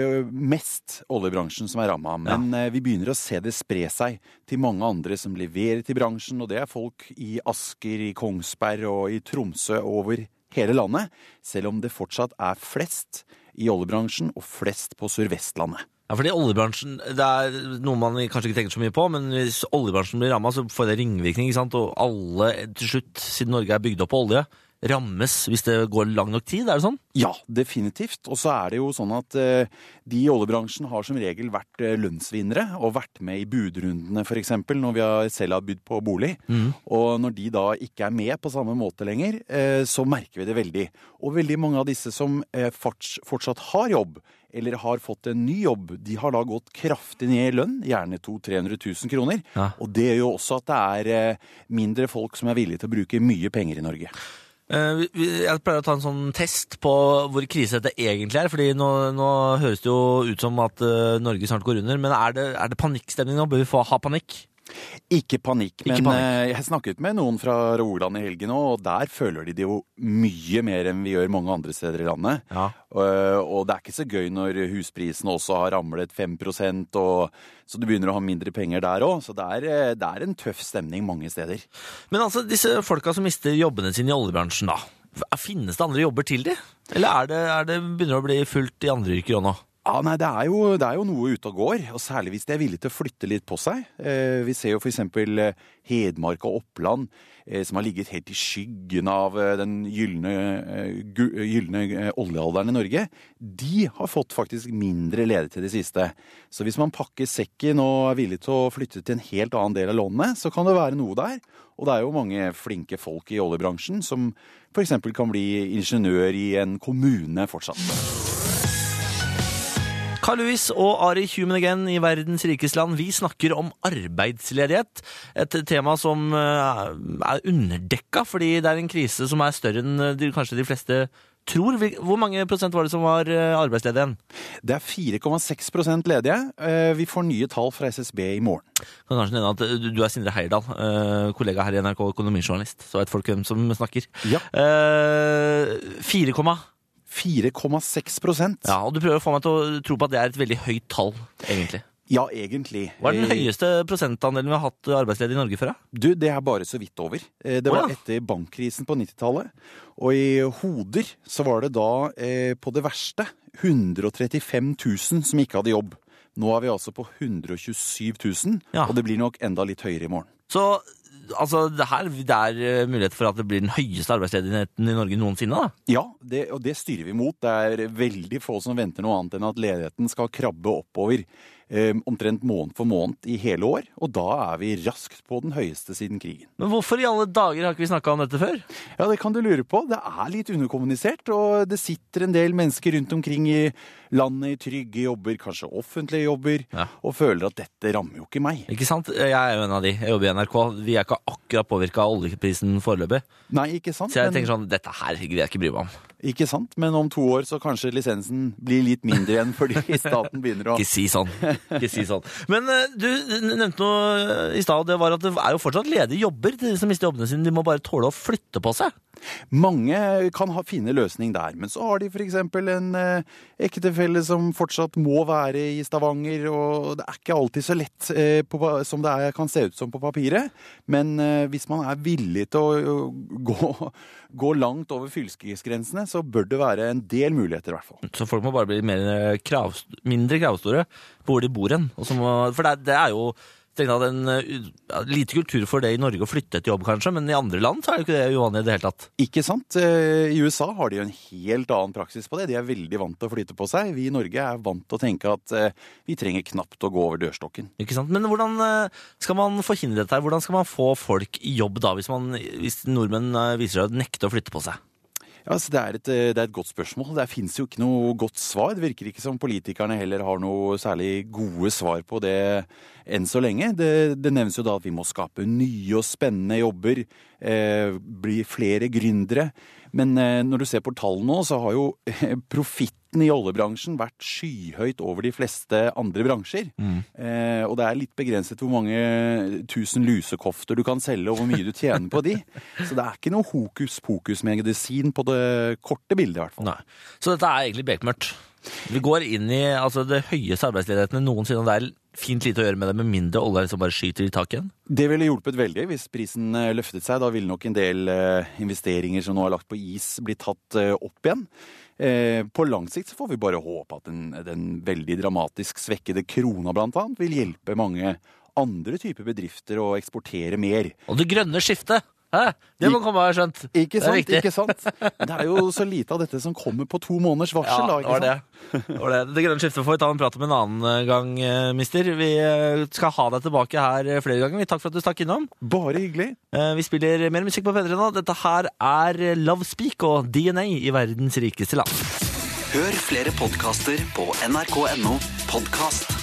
mest oljebransjen som rammet, men vi begynner å se det spre seg til mange andre som leverer til bransjen, og det folk i Asker, i Kongsberg og i Tromsø over hele landet, selv om det fortsatt flest i oljebransjen og flest på Sør-Vestlandet. Ja, fordi oljebransjen, det noe man kanskje ikke tenker så mye på, men hvis oljebransjen blir rammet, så får det ringvirkning, ikke sant? Og alle til slutt, siden Norge bygd opp på olje, rammes hvis det går lang nok tid, det sånn? Ja, definitivt. Og så det jo sånn at de i oljebransjen har som regel vært lønnsvinnere og vært med i budrundene for eksempel, når vi selv har bydd på bolig. Og når de da ikke med på samme måte lenger, så merker vi det veldig. Og veldig mange av disse som fortsatt har jobb, eller har fått en ny jobb, de har da gått kraftig ned i lønn, gjerne 200 000-300 000 kroner. Ja. Og det gjør jo også at det mindre folk som villige til å bruke mye penger i Norge. Jeg pleier å ta en sånn test på hvor krise dette egentlig fordi nå høres det jo ut som at Norge snart går under, men det panikkstemning nå? Bør vi ha panikk? Ikke panikk, men jeg snakket med noen fra Rogaland i helgen nå, og der føler de det jo mye mer enn vi gjør mange andre steder i landet. Ja. Og det ikke så gøy når husprisene også har ramlet 5%, så du begynner å ha mindre penger der også. Så det en tøff stemning mange steder. Men altså, disse folka som mister jobbene sine i oljebransjen da, finnes det andre jobber til de? Eller det begynner å bli fullt i andre yrker også nå? Ja, nei, det jo noe ute og går, og særlig hvis de villige til å flytte litt på seg. Vi ser jo for eksempel Hedmark og Oppland, som har ligget helt i skyggen av den gyllene oljealderen i Norge. De har fått faktisk mindre ledige til det siste. Så hvis man pakker sekken og villig til å flytte til en helt annen del av landet, så kan det være noe der. Og det jo mange flinke folk i oljebransjen som for eksempel kan bli ingeniør i en kommune fortsatt. Carl Lewis og Ari Human Again i verdens rikeste land. Vi snakker om arbeidsledighet. Et tema som underdekka, fordi det en krise som større enn kanskje de fleste tror. Hvor mange prosent var det som var arbeidsledige? Det 4,6% ledige. Vi får nye tall fra SSB i morgen. Kan kanskje nevne at du Sindre Heierdal, kollega her i NRK, økonomijournalist, så vet folk hvem som snakker. Ja. 4,6%. Ja, og du prøver å få meg til å tro på at det et veldig høyt tall, egentlig. Ja, egentlig. Hva den høyeste prosentandelen vi har hatt arbeidsledige i Norge før? Du, det bare så vidt over. Det var etter bankkrisen på 90-tallet. Og i hoder så var det da på det verste 135 000 som ikke hadde jobb. Nå vi altså på 127 000, og det blir nok enda litt høyere i morgen. Så altså, det mulighet for at det blir den høyeste arbeidsledigheten i Norge noensinne, da? Ja, og det styrer vi mot. Det veldig få som venter noe annet enn at ledigheten skal krabbe oppover omtrent måned for måned i hele år, og da vi raskt på den høyeste siden krigen. Men hvorfor i alle dager har ikke vi snakket om dette før? Ja, det kan du lure på. Det litt underkommunisert, og det sitter en del mennesker rundt omkring i landet i trygge jobber, kanskje offentlige jobber, og føler at dette rammer jo ikke meg. Ikke sant? Jeg jo en av de. Jeg jobber i NRK. Vi ikke akkurat påvirket av oljeprisen foreløpig. Nei, ikke sant. Så jeg tenker sånn, dette her vil jeg ikke bry meg om. Ikke sant, men om 2 år så kanskje lisensen blir litt mindre igjen fordi staten begynner å... Ikke si sånn. ikke si sånn. Men du nevnte noe i stad, det var at det jo fortsatt ledige jobber til de som mister jobbene sine. De må bare tåle å flytte på seg. Mange kan finne løsning der, men så har de for eksempel en ektefelle som fortsatt må være i Stavanger, og det ikke alltid så lett som det kan se ut som på papiret. Men hvis man villig til å gå langt over fylkesgrensene, så bør det være en del muligheter i hvert fall. Så folk må bare bli mindre kravstore på hvor de bor hen. For det jo en lite kultur for det i Norge å flytte til jobb kanskje, men i andre land så jo ikke det uvanlig i det hele tatt. Ikke sant? I USA har de jo en helt annen praksis på det. De veldig vant til å flytte på seg. Vi i Norge vant til å tenke at vi trenger knapt å gå over dørstokken. Ikke sant? Men hvordan skal man forhindre dette her? Hvordan skal man få folk i jobb da, hvis nordmenn viser seg å nekte å flytte på seg? Ja, altså det et godt spørsmål. Det finnes jo ikke noe godt svar. Det virker ikke som politikerne heller har noe særlig gode svar på det enn så lenge. Det nevnes jo da at vi må skape nye og spennende jobber, bli flere gründere. Men når du ser på tallene nå, så har jo profitten i oljebransjen vært skyhøyt over de fleste andre bransjer. Og det litt begrenset hvor mange tusen lusekofter du kan selge, og hvor mye du tjener på de. Så det ikke noe hokus-pokus-medisin på det korte bildet i hvert fall. Nei. Så dette egentlig bekmørkt. Vi går inn i det høyeste arbeidsledigheten noensinne, og det fint lite å gjøre med det, med mindre olje som bare skyter i taket. Det ville hjulpet veldig hvis prisen løftet seg. Da ville nok en del investeringer som nå lagt på is bli tatt opp igjen. På lang sikt så får vi bare håpe at den veldig dramatisk svekkede krona blant annet vil hjelpe mange andre typer bedrifter å eksportere mer. Og det grønne skiftet! Det må komme, har jeg skjønt. Ikke sant, ikke sant. Det jo så lite av dette som kommer på 2 måneders varsel. Ja, det var det. Det grønne skiftet får vi ta en prat om en annen gang, mister. Vi skal ha deg tilbake her flere ganger. Takk for at du stakk innom. Bare hyggelig. Vi spiller mer musikk på P3 nå. Dette her Love Speak og DNA i verdens rikeste land. Hør flere podcaster på nrk.no podcast.